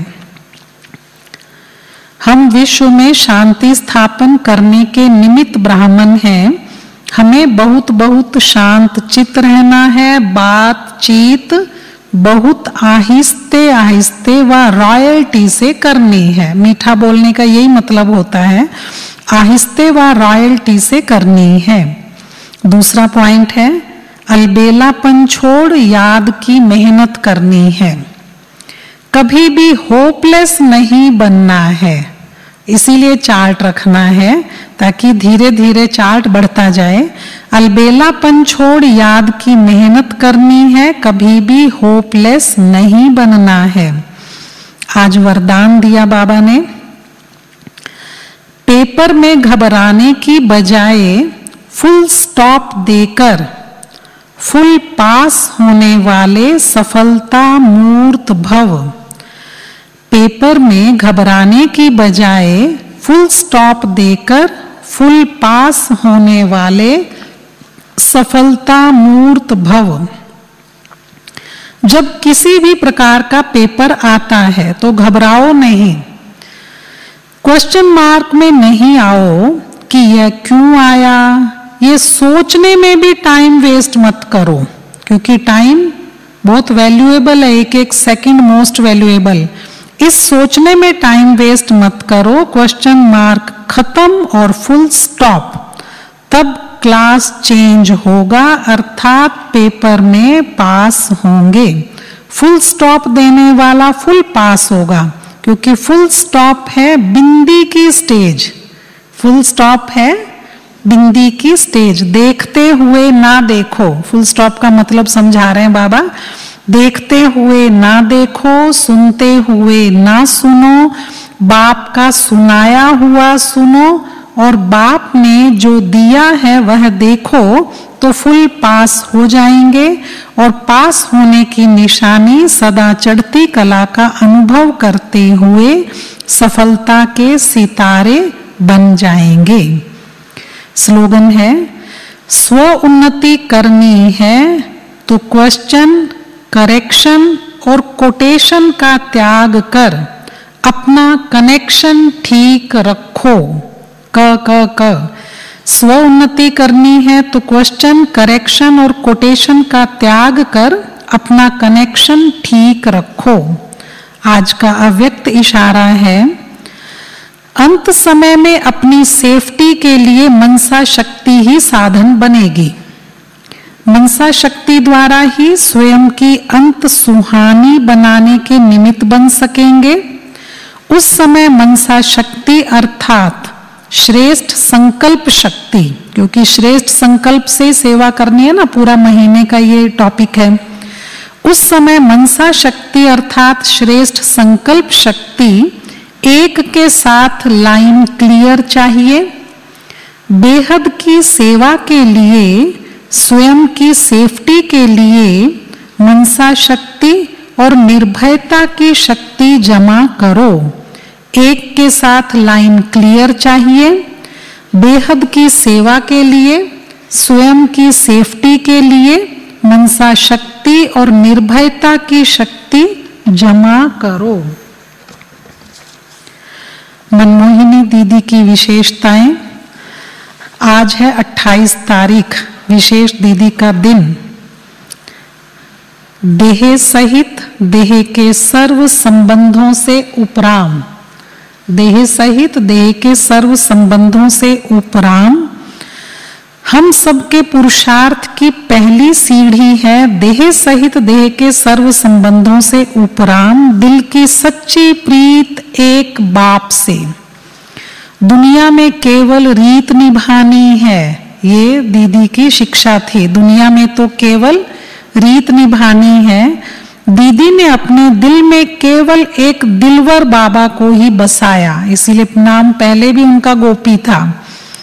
हम विश्व में शांति स्थापन करने के निमित्त ब्राह्मण हैं। हमें बहुत बहुत शांत चित्त रहना है। बातचीत बहुत आहिस्ते आहिस्ते व रॉयल्टी से करनी है। मीठा बोलने का यही मतलब होता है, आहिस्ते व रॉयल्टी से करनी है। दूसरा पॉइंट है, अलबेलापन छोड़ याद की मेहनत करनी है। कभी भी होपलेस नहीं बनना है, इसीलिए चार्ट रखना है ताकि धीरे धीरे चार्ट बढ़ता जाए। अलबेलापन छोड़ याद की मेहनत करनी है, कभी भी होपलेस नहीं बनना है। आज वरदान दिया बाबा ने, पेपर में घबराने की बजाय फुल स्टॉप देकर फुल पास होने वाले सफलता मूर्त भव। पेपर में घबराने की बजाय फुल स्टॉप देकर फुल पास होने वाले सफलता मूर्त भव। जब किसी भी प्रकार का पेपर आता है तो घबराओ नहीं, क्वेश्चन मार्क में नहीं आओ कि यह क्यों आया। ये सोचने में भी टाइम वेस्ट मत करो, क्योंकि टाइम बहुत वैल्यूएबल है, एक एक सेकंड मोस्ट वैल्यूएबल। इस सोचने में टाइम वेस्ट मत करो। क्वेश्चन मार्क खत्म और फुल स्टॉप, तब क्लास चेंज होगा, अर्थात पेपर में पास होंगे। फुल स्टॉप देने वाला फुल पास होगा, क्योंकि फुल स्टॉप है बिंदी की स्टेज। फुल स्टॉप है बिंदी की स्टेज। देखते हुए ना देखो, फुल स्टॉप का मतलब समझा रहे हैं बाबा। देखते हुए ना देखो, सुनते हुए ना सुनो, बाप का सुनाया हुआ सुनो, और बाप ने जो दिया है वह देखो, तो फुल पास हो जाएंगे। और पास होने की निशानी सदा चढ़ती कला का अनुभव करते हुए सफलता के सितारे बन जाएंगे। स्लोगन है, स्व उन्नति करनी है तो क्वेश्चन, करेक्शन और कोटेशन का त्याग कर अपना कनेक्शन ठीक रखो। क क क स्व उन्नति करनी है तो क्वेश्चन, करेक्शन और कोटेशन का त्याग कर अपना कनेक्शन ठीक रखो। आज का अव्यक्त इशारा है, अंत समय में अपनी सेफ्टी के लिए मनसा शक्ति ही साधन बनेगी। मनसा शक्ति द्वारा ही स्वयं की अंत सुहानी बनाने के निमित्त बन सकेंगे। उस समय मनसा शक्ति अर्थात श्रेष्ठ संकल्प शक्ति, क्योंकि श्रेष्ठ संकल्प से सेवा करनी है ना, पूरा महीने का ये टॉपिक है। उस समय मनसा शक्ति अर्थात श्रेष्ठ संकल्प शक्ति एक के साथ लाइन क्लियर चाहिए। बेहद की सेवा के लिए, स्वयं की सेफ्टी के लिए मनसा शक्ति और निर्भयता की शक्ति जमा करो। एक के साथ लाइन क्लियर चाहिए। बेहद की सेवा के लिए, स्वयं की सेफ्टी के लिए मनसा शक्ति और निर्भयता की शक्ति जमा करो। मनमोहिनी दीदी की विशेषताएं। आज है अट्ठाईस तारीख, विशेष दीदी का दिन। देह सहित देह के सर्व संबंधों से उपराम, देह सहित देह के सर्व संबंधों से उपराम हम सबके पुरुषार्थ की पहली सीढ़ी है। देह सहित देह के सर्व संबंधों से उपराम दिल की सच्ची प्रीत एक बाप से। दुनिया में केवल रीत निभानी है, ये दीदी की शिक्षा थी। दुनिया में तो केवल रीत निभानी है। दीदी ने अपने दिल में केवल एक दिलवर बाबा को ही बसाया, इसीलिए नाम पहले भी उनका गोपी था।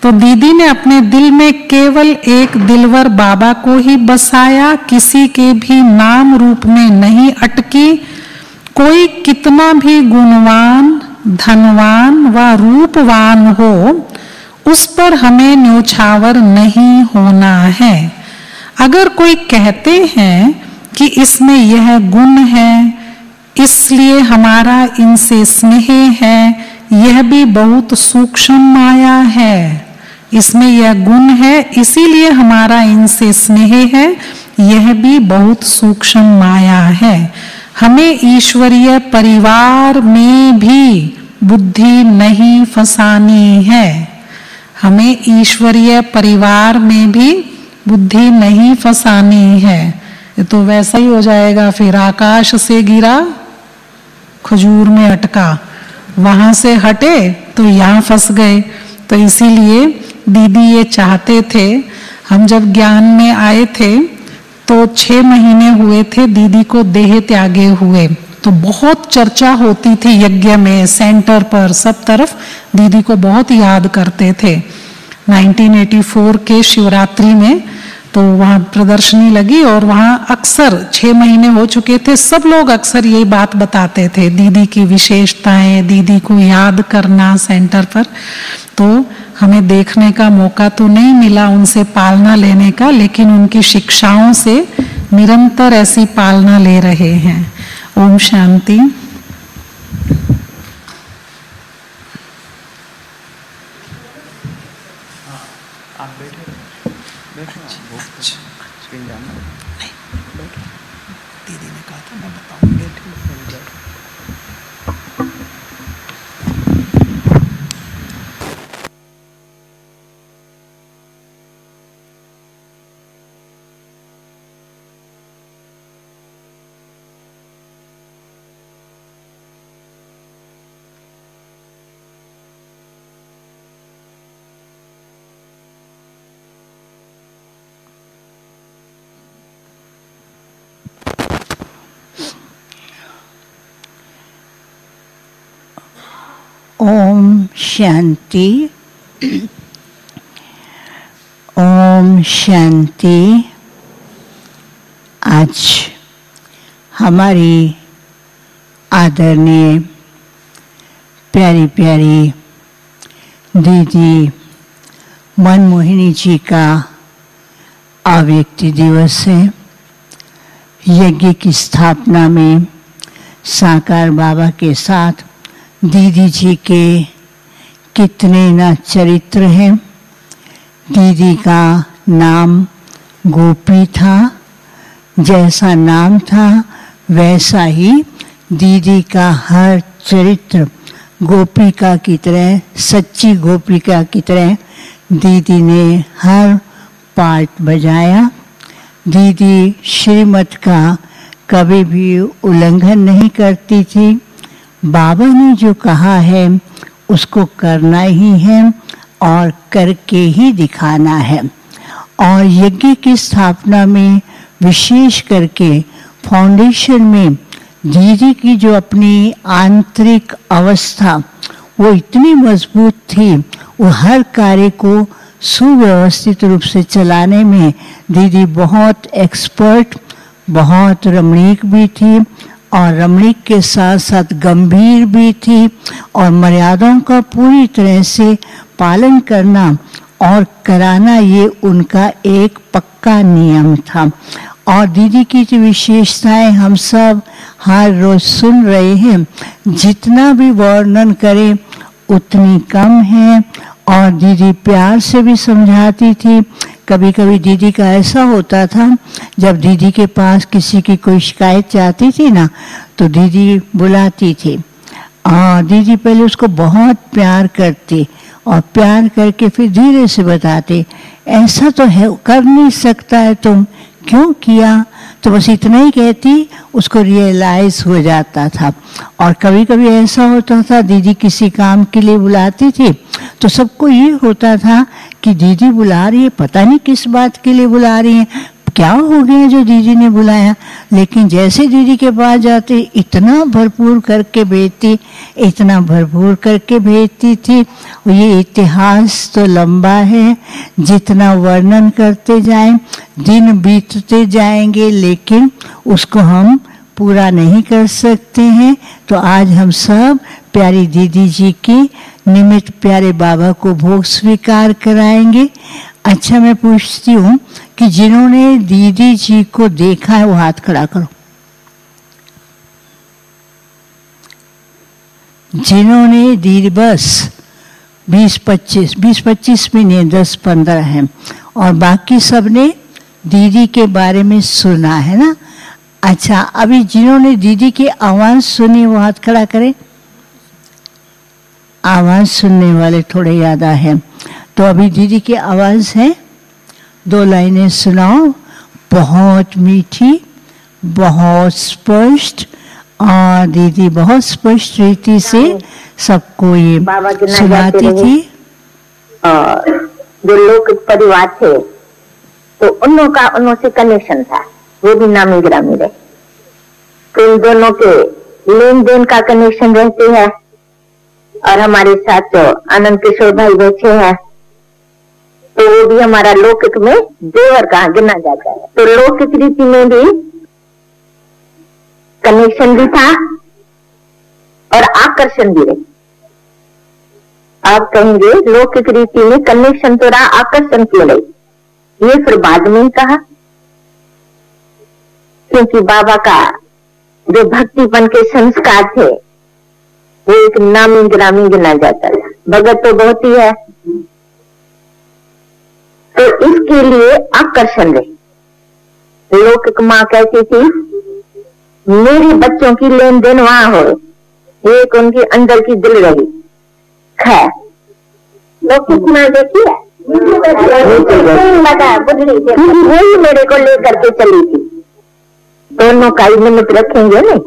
तो दीदी ने अपने दिल में केवल एक दिलवर बाबा को ही बसाया, किसी के भी नाम रूप में नहीं अटकी। कोई कितना भी गुणवान, धनवान व रूपवान हो, उस पर हमें न्योछावर नहीं होना है। अगर कोई कहते हैं कि इसमें यह गुण है, इसलिए हमारा इनसे स्नेह है, यह भी बहुत सूक्ष्म माया है। इसमें यह गुण है इसीलिए हमारा इनसे स्नेह है, यह भी बहुत सूक्ष्म माया है। हमें ईश्वरीय परिवार में भी बुद्धि नहीं फंसानी है। हमें ईश्वरीय परिवार में भी बुद्धि नहीं फंसानी है। ये तो वैसा ही हो जाएगा फिर, आकाश से गिरा खजूर में अटका, वहां से हटे तो यहाँ फंस गए। तो इसीलिए दीदी ये चाहते थे, हम जब ज्ञान में आए थे तो छह महीने हुए थे दीदी को देह त्यागे हुए, तो बहुत चर्चा होती थी यज्ञ में, सेंटर पर, सब तरफ दीदी को बहुत याद करते थे। नाइनटीन एटी फोर के शिवरात्रि में तो वहाँ प्रदर्शनी लगी और वहाँ अक्सर, छः महीने हो चुके थे, सब लोग अक्सर यही बात बताते थे, दीदी की विशेषताएं, दीदी को याद करना सेंटर पर। तो हमें देखने का मौका तो नहीं मिला उनसे पालना लेने का, लेकिन उनकी शिक्षाओं से निरंतर ऐसी पालना ले रहे हैं। ओम शांति। दीदी ने कहा था मैं बताऊंगी। ओम शांति। ओम शांति। आज हमारी आदरणीय प्यारी प्यारी दीदी मनमोहिनी जी का अव्यक्ति दिवस है। यज्ञ की स्थापना में साकार बाबा के साथ दीदी जी के कितने न चरित्र हैं। दीदी का नाम गोपी था, जैसा नाम था वैसा ही दीदी का हर चरित्र गोपिका की तरह, सच्ची गोपिका की तरह दीदी ने हर पार्ट बजाया। दीदी श्रीमत का कभी भी उल्लंघन नहीं करती थी। बाबा ने जो कहा है उसको करना ही है और करके ही दिखाना है। और यज्ञ की स्थापना में विशेष करके फाउंडेशन में दीदी की जो अपनी आंतरिक अवस्था वो इतनी मजबूत थी, वो हर कार्य को सुव्यवस्थित रूप से चलाने में दीदी बहुत एक्सपर्ट, बहुत रमणीक भी थी और रमणीक के साथ साथ गंभीर भी थी। और मर्यादाओं का पूरी तरह से पालन करना और कराना ये उनका एक पक्का नियम था। और दीदी की जो विशेषताएं हम सब हर रोज सुन रहे हैं, जितना भी वर्णन करें उतनी कम है। और दीदी प्यार से भी समझाती थी। कभी कभी दीदी का ऐसा होता था, जब दीदी के पास किसी की कोई शिकायत चाहती थी ना, तो दीदी बुलाती थी और दीदी पहले उसको बहुत प्यार करती और प्यार करके फिर धीरे से बताते, ऐसा तो है कर नहीं सकता है, तुम क्यों किया, तो बस इतना ही कहती, उसको रियलाइज हो जाता था। और कभी कभी ऐसा होता था, दीदी किसी काम के लिए बुलाती थी तो सबको ये होता था कि दीदी बुला रही है, पता नहीं किस बात के लिए बुला रही है, क्या हो गया जो दीदी ने बुलाया। लेकिन जैसे दीदी के पास जाते इतना भरपूर करके भेजती, इतना भरपूर करके भेजती थी। ये इतिहास तो लंबा है, जितना वर्णन करते जाएं दिन बीतते जाएंगे, लेकिन उसको हम पूरा नहीं कर सकते हैं। तो आज हम सब प्यारी दीदी जी की निमित्त प्यारे बाबा को भोग स्वीकार कराएंगे। अच्छा, मैं पूछती हूँ कि जिन्होंने दीदी जी को देखा है वो हाथ खड़ा करो। जिन्होंने दीदी, बस बीस पच्चीस बीस पच्चीस में नहीं, दस पंद्रह हैं, और बाकी सब ने दीदी के बारे में सुना है ना। अच्छा, अभी जिन्होंने दीदी की आवाज सुनी वो हाथ खड़ा करें। आवाज सुनने वाले थोड़े ज़्यादा हैं, तो अभी दीदी की आवाज है, दो लाइनें सुनाओ। बहुत मीठी, बहुत स्पष्ट, और दीदी बहुत स्पष्ट रीति से सबको ये सुनाती थी। और जो लोग परिवार थे तो उन लोगों का उन से कनेक्शन था, वो भी नामी गिरामी रहे। तो इन दोनों के लेन देन का कनेक्शन रहते हैं। और हमारे साथ जो आनंद किशोर भाई बैठे हैं, तो वो भी हमारा लौकिक में देवर का गिना जाता है। तो लौकिक रीति में भी कनेक्शन भी था और आकर्षण भी रहे। आप कहेंगे लौकिक रीति में कनेक्शन तो रहा, आकर्षण क्यों रही? ये फिर बाद में कहा, क्योंकि बाबा का जो भक्तिपन के संस्कार थे वो एक नामी गिरामी गिना जाता था। भगत तो बहुत ही है, तो इसके लिए आकर्षण रहे। लौकिक माँ कहती थी मेरे बच्चों की लेन देन वहां हो, एक उनकी अंदर की दिल रही। खैर, लौकिक माँ देखी है, वही मेरे को लेकर के चली थी। दोनों का ही निमित्त रखेंगे ना।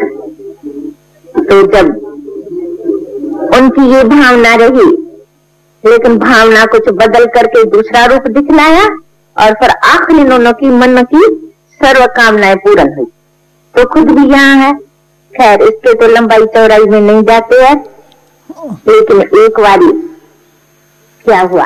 तो जब उनकी ये भावना रही, लेकिन भावना कुछ बदल करके दूसरा रूप दिखलाया, और फिर आखिरी दोनों की मन की सर्व कामनाएं पूर्ण हुई। तो खुद भी यहाँ है। खैर, इसके तो लंबाई चौड़ाई में नहीं जाते हैं, लेकिन एक बारी क्या हुआ,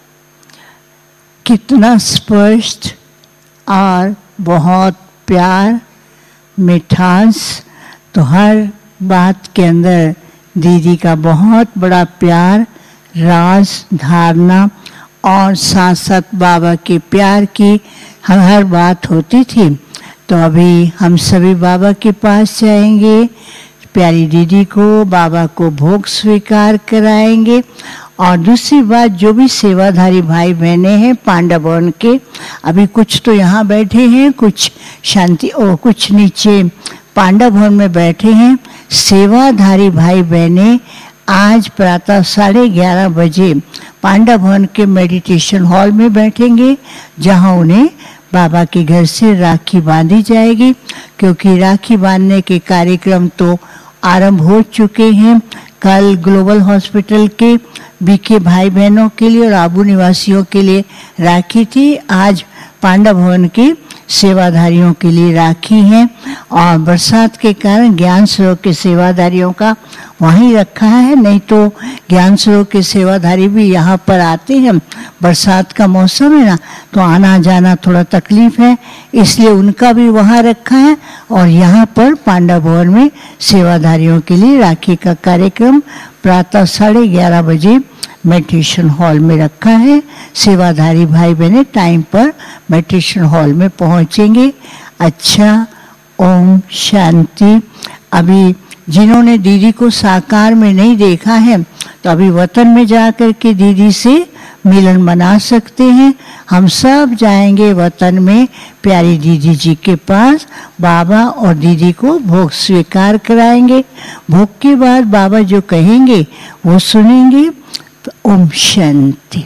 कितना स्पष्ट और बहुत प्यार, मिठास, तो हर बात के अंदर दीदी का बहुत बड़ा प्यार, राज धारणा, और साथ साथ बाबा के प्यार की हर हर बात होती थी। तो अभी हम सभी बाबा के पास जाएंगे, प्यारी दीदी को, बाबा को भोग स्वीकार कराएंगे। और दूसरी बात, जो भी सेवाधारी भाई बहने हैं पांडव भवन के, अभी कुछ तो यहाँ बैठे हैं, कुछ शांति ओ कुछ नीचे पांडव भवन में बैठे हैं। सेवाधारी भाई बहने आज प्रातः साढ़े ग्यारह बजे पांडव भवन के मेडिटेशन हॉल में बैठेंगे, जहाँ उन्हें बाबा के घर से राखी बांधी जाएगी, क्योंकि राखी बांधने के कार्यक्रम तो आरंभ हो चुके हैं। कल ग्लोबल हॉस्पिटल के बीके भाई बहनों के लिए और आबू निवासियों के लिए राखी थी, आज पांडव भवन के सेवाधारियों के लिए राखी है। और बरसात के कारण ज्ञान सरोवर के सेवाधारियों का वहीं रखा है, नहीं तो ज्ञान सरोवर के सेवाधारी भी यहाँ पर आते हैं। बरसात का मौसम है ना, तो आना जाना थोड़ा तकलीफ है, इसलिए उनका भी वहाँ रखा है। और यहाँ पर पांडव भवन में सेवाधारियों के लिए राखी का कार्यक्रम प्रातः साढ़े ग्यारह बजे मेडिटेशन हॉल में रखा है। सेवाधारी भाई बहने टाइम पर मेडिटेशन हॉल में पहुंचेंगे। अच्छा, ओम शांति। अभी जिन्होंने दीदी को साकार में नहीं देखा है, तो अभी वतन में जाकर के दीदी से मिलन मना सकते हैं। हम सब जाएंगे वतन में प्यारी दीदी जी के पास, बाबा और दीदी को भोग स्वीकार कराएंगे। भोग के बाद बाबा जो कहेंगे वो सुनेंगे। तो ओम शांति।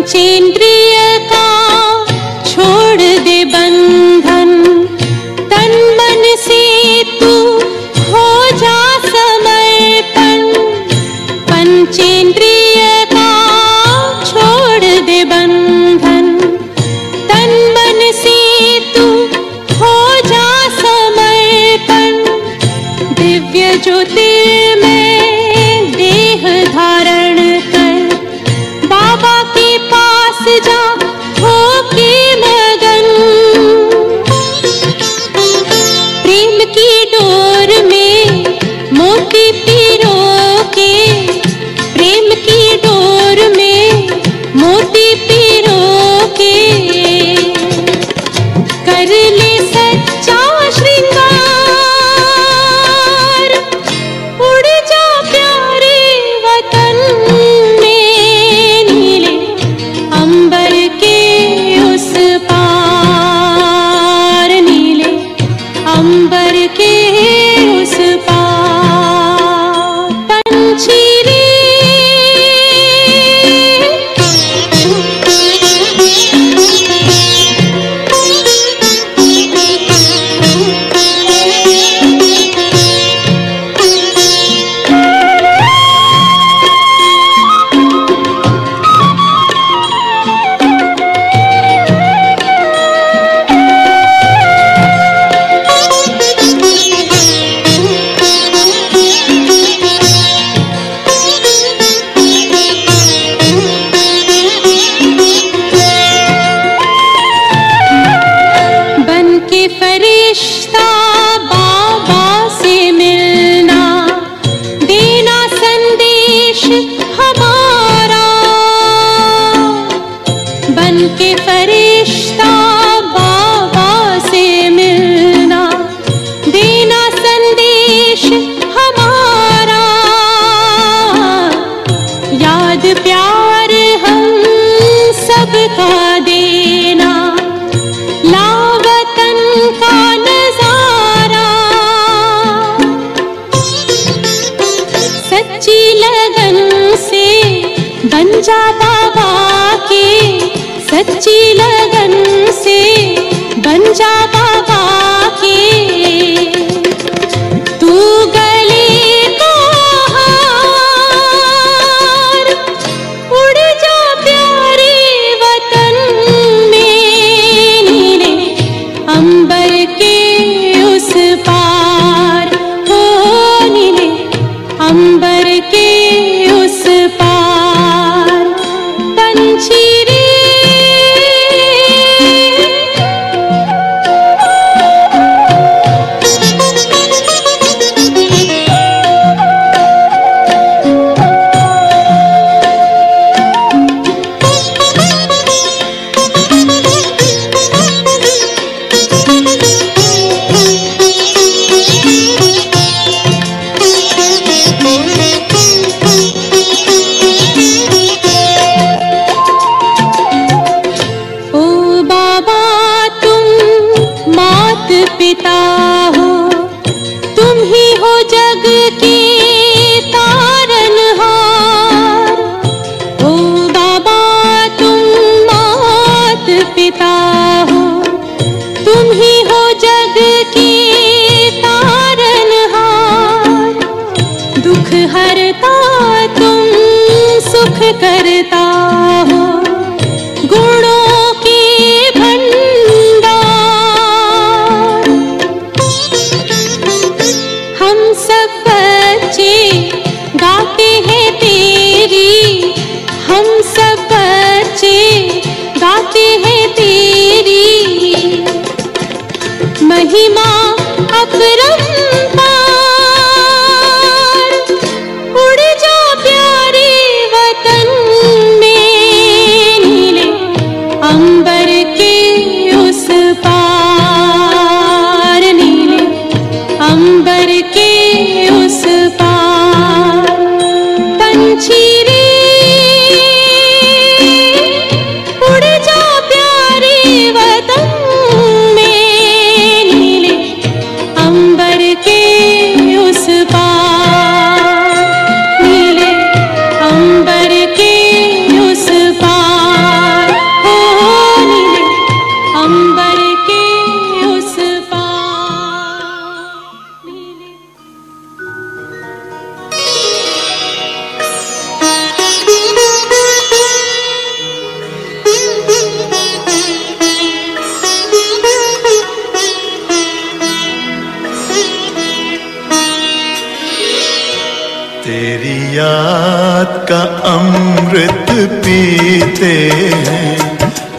पंचेंद्रिय का छोड़ दे बंधन, तन मन से तू हो जा समर्पण। पंचेंद्रिय का छोड़ दे बंधन, तन मन से तू हो जा समर्पण। दिव्य ज्योतिर्मय देह धारण कर, बाबा के पास जा हो के मगन। प्रेम की डोर में मोती पिरो के, प्रेम की डोर में मोती पिरो के। कर ले सच्चा श्रृंगार, उड़ जा प्यारे वतन में, नीले अंबर के उस पार, नीले अंबर के उस पार। पंछी रे फरिश्ता बाबा से मिलना, देना संदेश हमारा। बन के फरिश्ता बाबा से मिलना, देना संदेश हमारा। याद प्यार हम सबका देना, लावतन का नजारा। सच्ची लगन से बन जा बाबा के, सच्ची लगन से बन जा बाबा के। तू गले को हार, उड़ जा प्यारे वतन में, नीले अंबर के उस पार हो, नीले अंबर के उस पार। पंछी रे पिता हो, तुम ही हो जग के तारनहार। ओ बाबा तुम मात पिता हो, तुम ही हो जग के तारनहार। दुख हरता तुम सुख करता हो, गुणों के गाते हैं तेरी, हम सब बच्चे गाते हैं तेरी।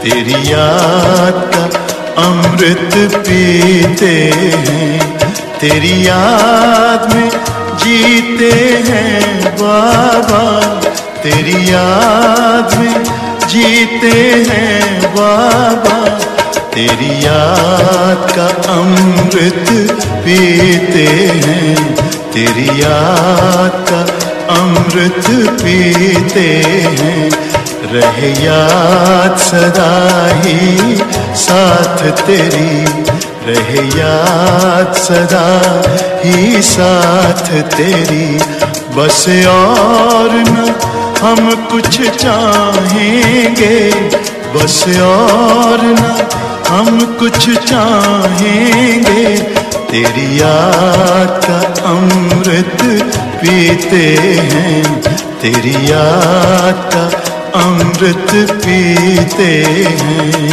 तेरी याद का अमृत पीते हैं, तेरी याद में जीते हैं बाबा, तेरी याद में जीते हैं बाबा, तेरी याद का अमृत पीते हैं, तेरी याद का अमृत पीते हैं। रहे याद सदा ही साथ तेरी, रहे याद सदा ही साथ तेरी, बस और न हम कुछ चाहेंगे, बस और न हम कुछ चाहेंगे, तेरी याद का अमृत पीते हैं, तेरी याद का अमृत पीते हैं।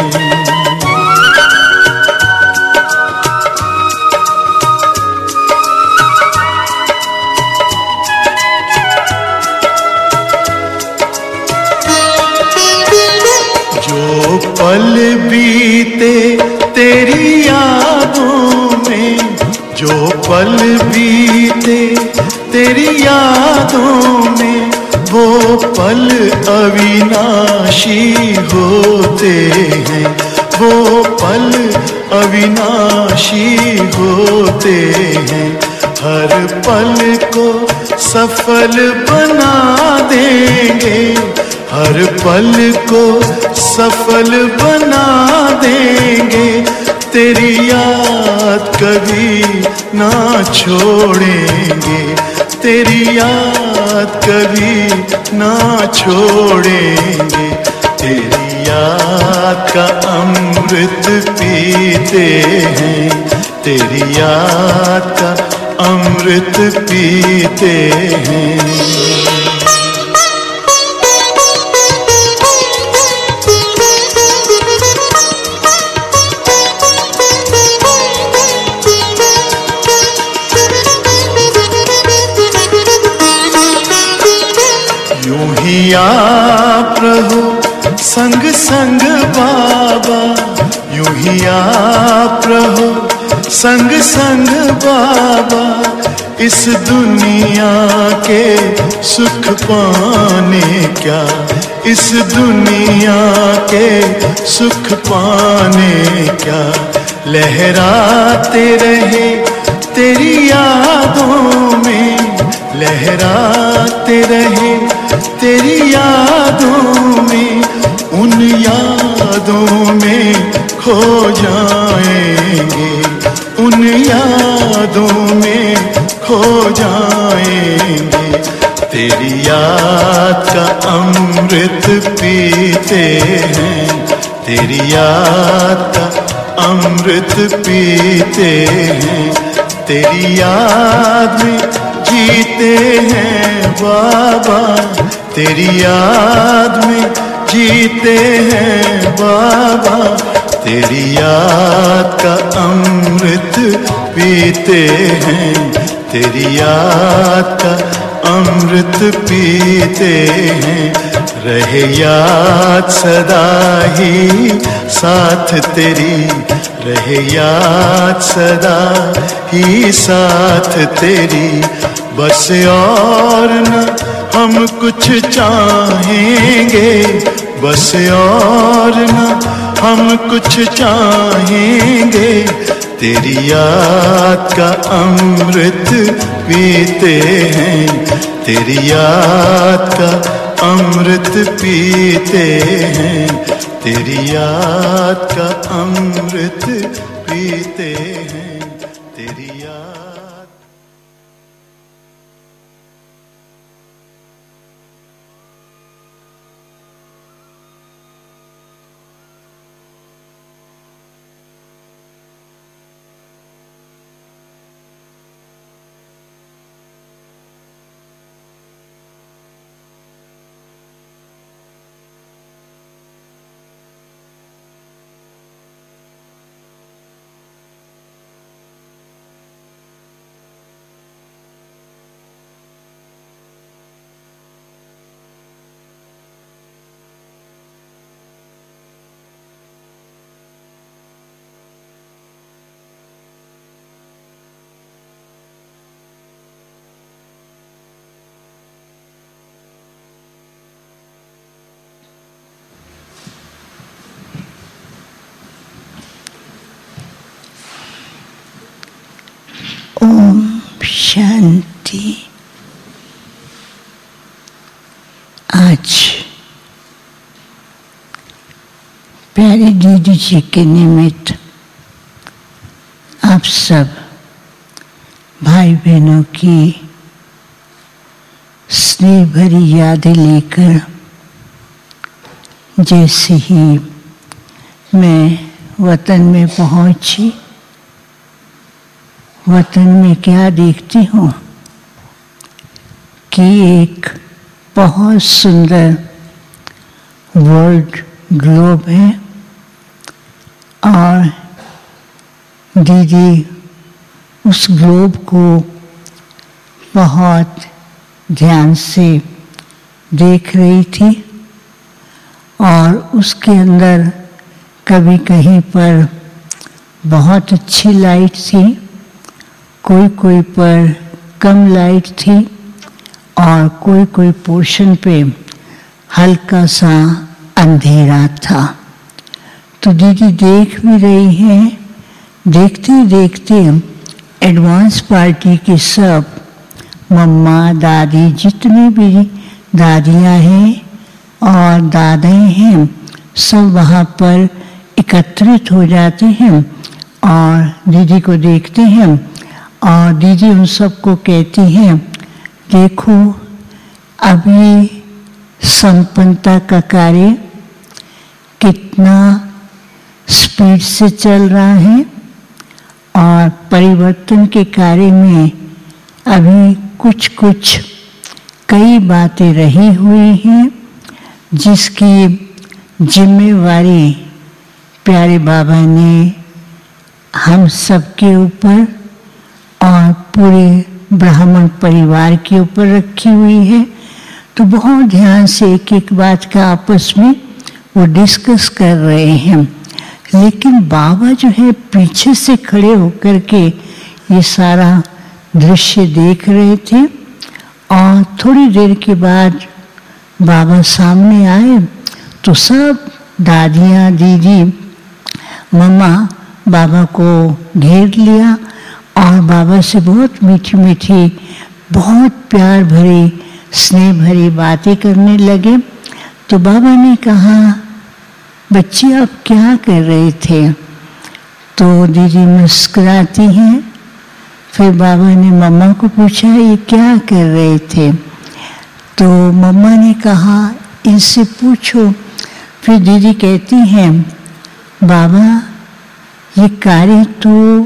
जो पल बीते तेरी यादों में, जो पल बीते तेरी यादों में, वो पल अविनाशी होते हैं, वो पल अविनाशी होते हैं। हर पल को सफल बना देंगे, हर पल को सफल बना देंगे, तेरी याद कभी ना छोड़ेंगे, तेरी याद कभी ना छोड़ेंगे, तेरी याद का अमृत पीते हैं, तेरी याद का अमृत पीते हैं। यूं ही आप रहो संग संग बाबा, यूं ही आप रहो संग संग बाबा, इस दुनिया के सुख पाने क्या, इस दुनिया के सुख पाने क्या, लहराते रहे तेरी यादों में, लहराते रहे तेरी यादों में, उन यादों में खो जाएंगे, उन यादों में खो जाएंगे, तेरी याद का अमृत पीते हैं, तेरी याद का अमृत पीते हैं, तेरी याद में जीते हैं बाबा, तेरी याद में जीते हैं बाबा, तेरी याद का अमृत पीते हैं, तेरी याद का अमृत पीते हैं। रहे याद सदा ही साथ तेरी, रहे याद सदा ही साथ तेरी, बस और न हम कुछ चाहेंगे, बस और न हम कुछ चाहेंगे, तेरी याद का अमृत पीते हैं, तेरी याद का अमृत पीते हैं, तेरी याद का अमृत पीते हैं, तेरी याद। प्यारे दीदी जी के निमित्त आप सब भाई बहनों की स्नेह भरी यादें लेकर जैसे ही मैं वतन में पहुंची, वतन में क्या देखती हूँ कि एक बहुत सुंदर वर्ल्ड ग्लोब है और दीदी उस ग्लोब को बहुत ध्यान से देख रही थी और उसके अंदर कभी कहीं पर बहुत अच्छी लाइट थी, कोई कोई पर कम लाइट थी और कोई कोई पोर्शन पे हल्का सा अंधेरा था। तो दीदी देख भी रही हैं, देखते देखते एडवांस पार्टी के सब मम्मा दादी जितनी भी दादियाँ हैं और दादे हैं सब वहाँ पर एकत्रित हो जाते हैं और दीदी को देखते हैं और दीदी उन सबको कहती हैं, देखो अभी संपन्नता का कार्य कितना स्पीड से चल रहा है और परिवर्तन के कार्य में अभी कुछ कुछ कई बातें रही हुई हैं जिसकी जिम्मेवारी प्यारे बाबा ने हम सब के ऊपर और पूरे ब्राह्मण परिवार के ऊपर रखी हुई है। तो बहुत ध्यान से एक एक बात का आपस में वो डिस्कस कर रहे हैं, लेकिन बाबा जो है पीछे से खड़े होकर के ये सारा दृश्य देख रहे थे और थोड़ी देर के बाद बाबा सामने आए तो सब दादियाँ दीदी मम्मा बाबा को घेर लिया और बाबा से बहुत मीठी मीठी बहुत प्यार भरी स्नेह भरी बातें करने लगे। तो बाबा ने कहा, बच्चे आप क्या कर रहे थे? तो दीदी मुस्कुराती हैं। फिर बाबा ने मम्मा को पूछा, ये क्या कर रहे थे? तो मम्मा ने कहा, इनसे पूछो। फिर दीदी कहती हैं, बाबा ये कार्य तो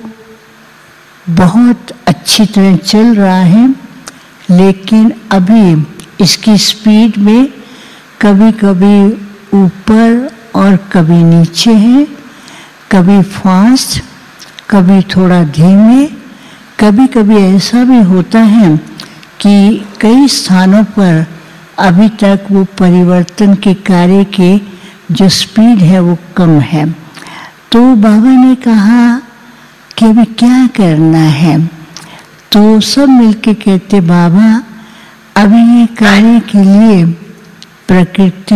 बहुत अच्छी तरह चल रहा है, लेकिन अभी इसकी स्पीड में कभी कभी ऊपर और कभी नीचे है, कभी फास्ट कभी थोड़ा धीमे, कभी कभी ऐसा भी होता है कि कई स्थानों पर अभी तक वो परिवर्तन के कार्य के जो स्पीड है वो कम है। तो बाबा ने कहा कि अभी क्या करना है? तो सब मिलके कहते, बाबा अभी ये कार्य के लिए प्रकृति,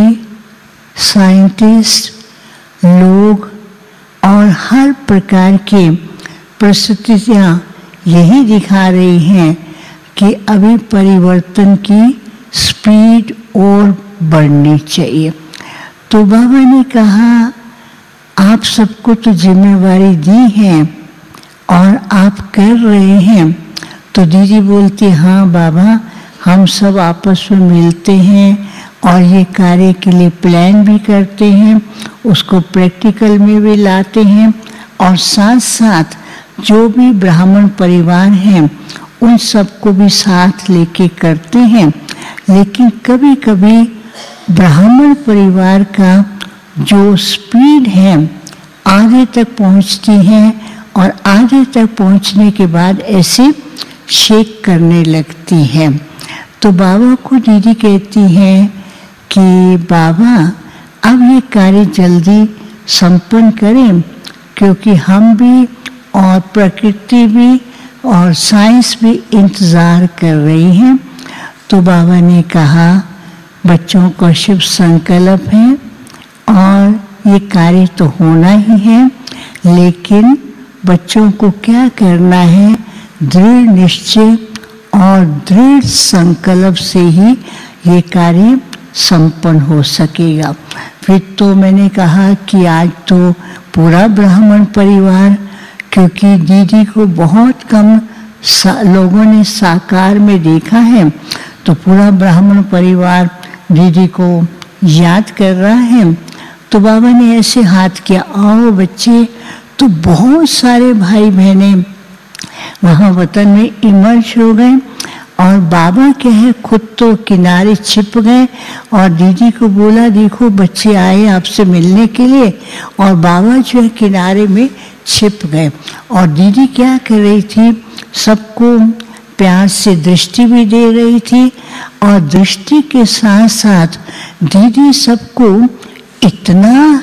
साइंटिस्ट, लोग और हर प्रकार के परिस्थितियाँ यही दिखा रही हैं कि अभी परिवर्तन की स्पीड और बढ़नी चाहिए। तो बाबा ने कहा, आप सबको तो जिम्मेवारी दी है और आप कर रहे हैं। तो दीदी बोलती, हाँ बाबा हम सब आपस में मिलते हैं और ये कार्य के लिए प्लान भी करते हैं, उसको प्रैक्टिकल में भी लाते हैं और साथ साथ जो भी ब्राह्मण परिवार हैं उन सबको भी साथ लेके करते हैं। लेकिन कभी कभी ब्राह्मण परिवार का जो स्पीड है आगे तक पहुंचती है और आगे तक पहुंचने के बाद ऐसे शेक करने लगती है। तो बाबा को दीदी कहती हैं कि बाबा अब ये कार्य जल्दी संपन्न करें, क्योंकि हम भी और प्रकृति भी और साइंस भी इंतज़ार कर रही हैं। तो बाबा ने कहा, बच्चों का शुभ संकल्प है और ये कार्य तो होना ही है, लेकिन बच्चों को क्या करना है? दृढ़ निश्चय और दृढ़ संकल्प से ही ये कार्य संपन्न हो सकेगा। फिर तो मैंने कहा कि आज तो पूरा ब्राह्मण परिवार, क्योंकि दीदी को बहुत कम लोगों ने साकार में देखा है, तो पूरा ब्राह्मण परिवार दीदी को याद कर रहा है। तो बाबा ने ऐसे हाथ किया, आओ बच्चे। तो बहुत सारे भाई बहने वहाँ वतन में इमर्ज हो गए और बाबा क्या है खुद तो किनारे छिप गए और दीदी को बोला देखो बच्चे आए आपसे मिलने के लिए, और बाबा जो है किनारे में छिप गए। और दीदी क्या कर रही थी, सबको प्यार से दृष्टि भी दे रही थी और दृष्टि के साथ साथ दीदी सबको इतना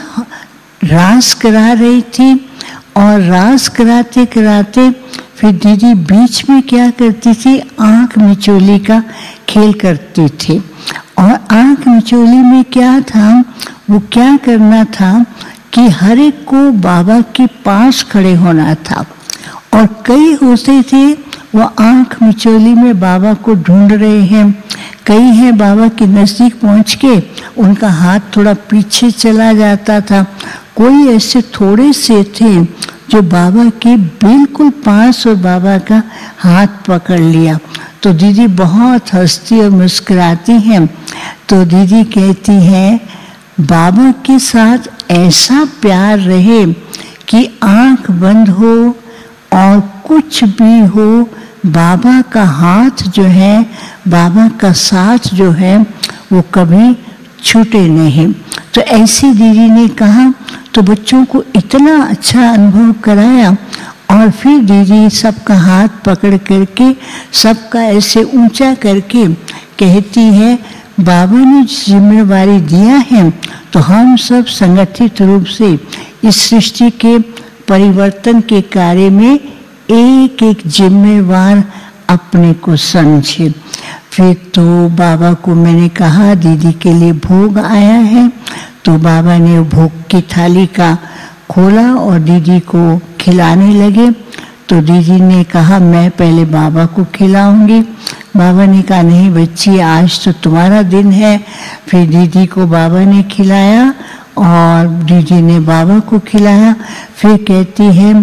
रास करा रही थी। और रास कराते कराते फिर दीदी बीच में क्या करती थी, आंख मिचोली का खेल करती थी। और आंख मिचोली में क्या था, वो क्या करना था कि हर एक को बाबा के पास खड़े होना था। और कई होते थे वो आंख मिचोली में बाबा को ढूंढ रहे हैं, कई हैं बाबा के नज़दीक पहुंच के उनका हाथ थोड़ा पीछे चला जाता था, कोई ऐसे थोड़े से थे जो बाबा के बिल्कुल पास और बाबा का हाथ पकड़ लिया। तो दीदी बहुत हंसती और मुस्कुराती हैं। तो दीदी कहती हैं बाबा के साथ ऐसा प्यार रहे कि आंख बंद हो और कुछ भी हो, बाबा का हाथ जो है, बाबा का साथ जो है वो कभी छूटे नहीं। तो ऐसी दीदी ने कहा, तो बच्चों को इतना अच्छा अनुभव कराया। और फिर दीदी सबका हाथ पकड़ करके सबका ऐसे ऊंचा करके कहती है बाबा ने जिम्मेवारी दिया है तो हम सब संगठित रूप से इस सृष्टि के परिवर्तन के कार्य में एक एक जिम्मेवार अपने को समझे। फिर तो बाबा को मैंने कहा दीदी के लिए भोग आया है, तो बाबा ने भोग की थाली का खोला और दीदी को खिलाने लगे। तो दीदी ने कहा मैं पहले बाबा को खिलाऊंगी। बाबा ने कहा नहीं बच्ची आज तो तुम्हारा दिन है। फिर दीदी को बाबा ने खिलाया और दीदी ने बाबा को खिलाया। फिर कहती है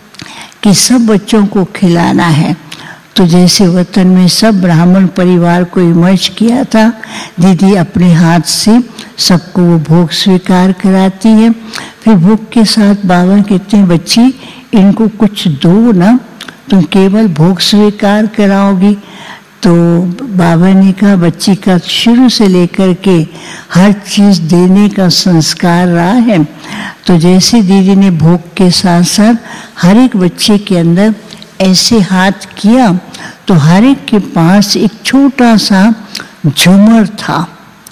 कि सब बच्चों को खिलाना है। तो जैसे वतन में सब ब्राह्मण परिवार को इमर्ज किया था, दीदी अपने हाथ से सबको वो भोग स्वीकार कराती है। फिर भोग के साथ बाबा कहते हैं बच्ची इनको कुछ दो ना, तुम केवल भोग स्वीकार कराओगी। तो बाबा ने कहा बच्ची का शुरू से लेकर के हर चीज़ देने का संस्कार रहा है। तो जैसे दीदी ने भोग के साथ साथ हर एक बच्चे के अंदर ऐसे हाथ किया तो हर एक के पास एक छोटा सा झूमर था,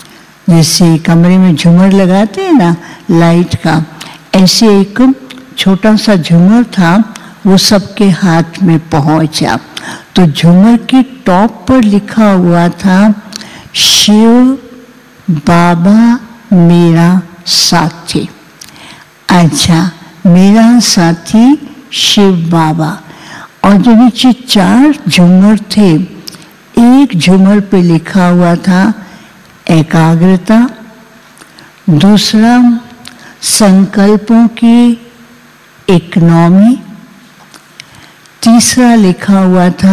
जैसे कमरे में झूमर लगाते हैं ना लाइट का, ऐसे एक छोटा सा झूमर था, वो सबके हाथ में पहुंचा। तो झूमर के टॉप पर लिखा हुआ था शिव बाबा मेरा साथी। अच्छा, मेरा साथी शिव बाबा। और जो नीचे चार झूमर थे, एक झूमर पे लिखा हुआ था एकाग्रता, दूसरा संकल्पों की इकोनॉमी, तीसरा लिखा हुआ था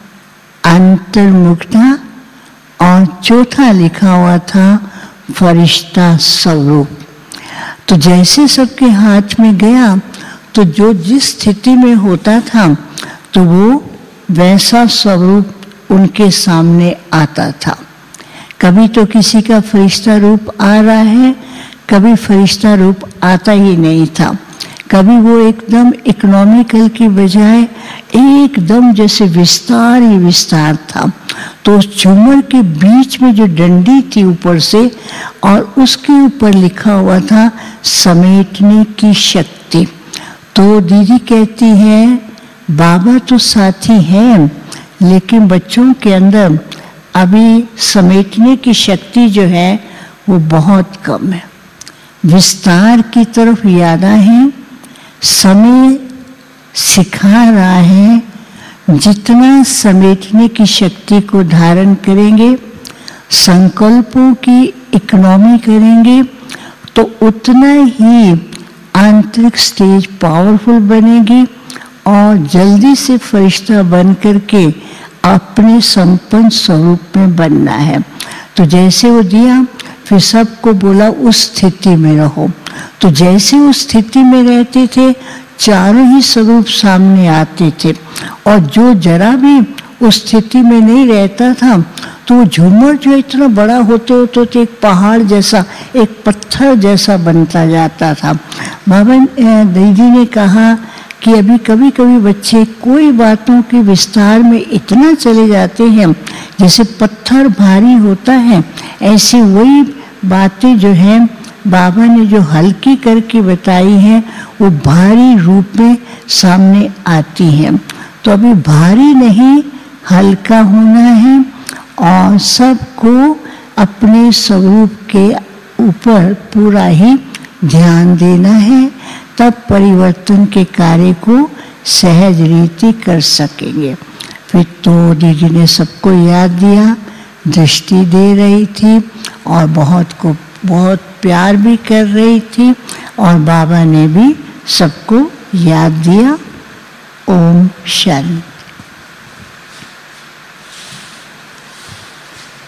अंतर्मुखता और चौथा लिखा हुआ था फरिश्ता स्वरूप। तो जैसे सबके हाथ में गया तो जो जिस स्थिति में होता था तो वो वैसा स्वरूप उनके सामने आता था। कभी तो किसी का फरिश्ता रूप आ रहा है, कभी फरिश्ता रूप आता ही नहीं था। कभी वो एकदम इकोनॉमिकल की बजाय एकदम जैसे विस्तार ही विस्तार था। तो उस झूमर के बीच में जो डंडी थी ऊपर से, और उसके ऊपर लिखा हुआ था समेटने की शक्ति। तो दीदी कहती है बाबा तो साथी हैं, लेकिन बच्चों के अंदर अभी समेटने की शक्ति जो है वो बहुत कम है, विस्तार की तरफ ज़्यादा है। समय सिखा रहा है जितना समेटने की शक्ति को धारण करेंगे, संकल्पों की इकोनॉमी करेंगे तो उतना ही आंतरिक स्टेज पावरफुल बनेगी और जल्दी से फरिश्ता बन करके अपने संपन्न स्वरूप में बनना है। तो जैसे वो दिया, फिर सबको बोला उस स्थिति में रहो। तो जैसे उस स्थिति में रहते थे, चारों ही स्वरूप सामने आते थे, और जो जरा भी उस स्थिति में नहीं रहता था तो वो झूमर जो इतना बड़ा होते होते तो एक पहाड़ जैसा, एक पत्थर जैसा बनता जाता था। बाबा दीदी ने कहा कि अभी कभी कभी बच्चे कोई बातों के विस्तार में इतना चले जाते हैं, जैसे पत्थर भारी होता है, ऐसे वही बातें जो हैं बाबा ने जो हल्की करके बताई हैं वो भारी रूप में सामने आती हैं। तो अभी भारी नहीं, हल्का होना है और सबको अपने स्वरूप के ऊपर पूरा ही ध्यान देना है, तब परिवर्तन के कार्य को सहज रीति कर सकेंगे। फिर तो दीदी ने सबको याद दिया, दृष्टि दे रही थी और बहुत को बहुत प्यार भी कर रही थी, और बाबा ने भी सबको याद दिया। ओम शांति।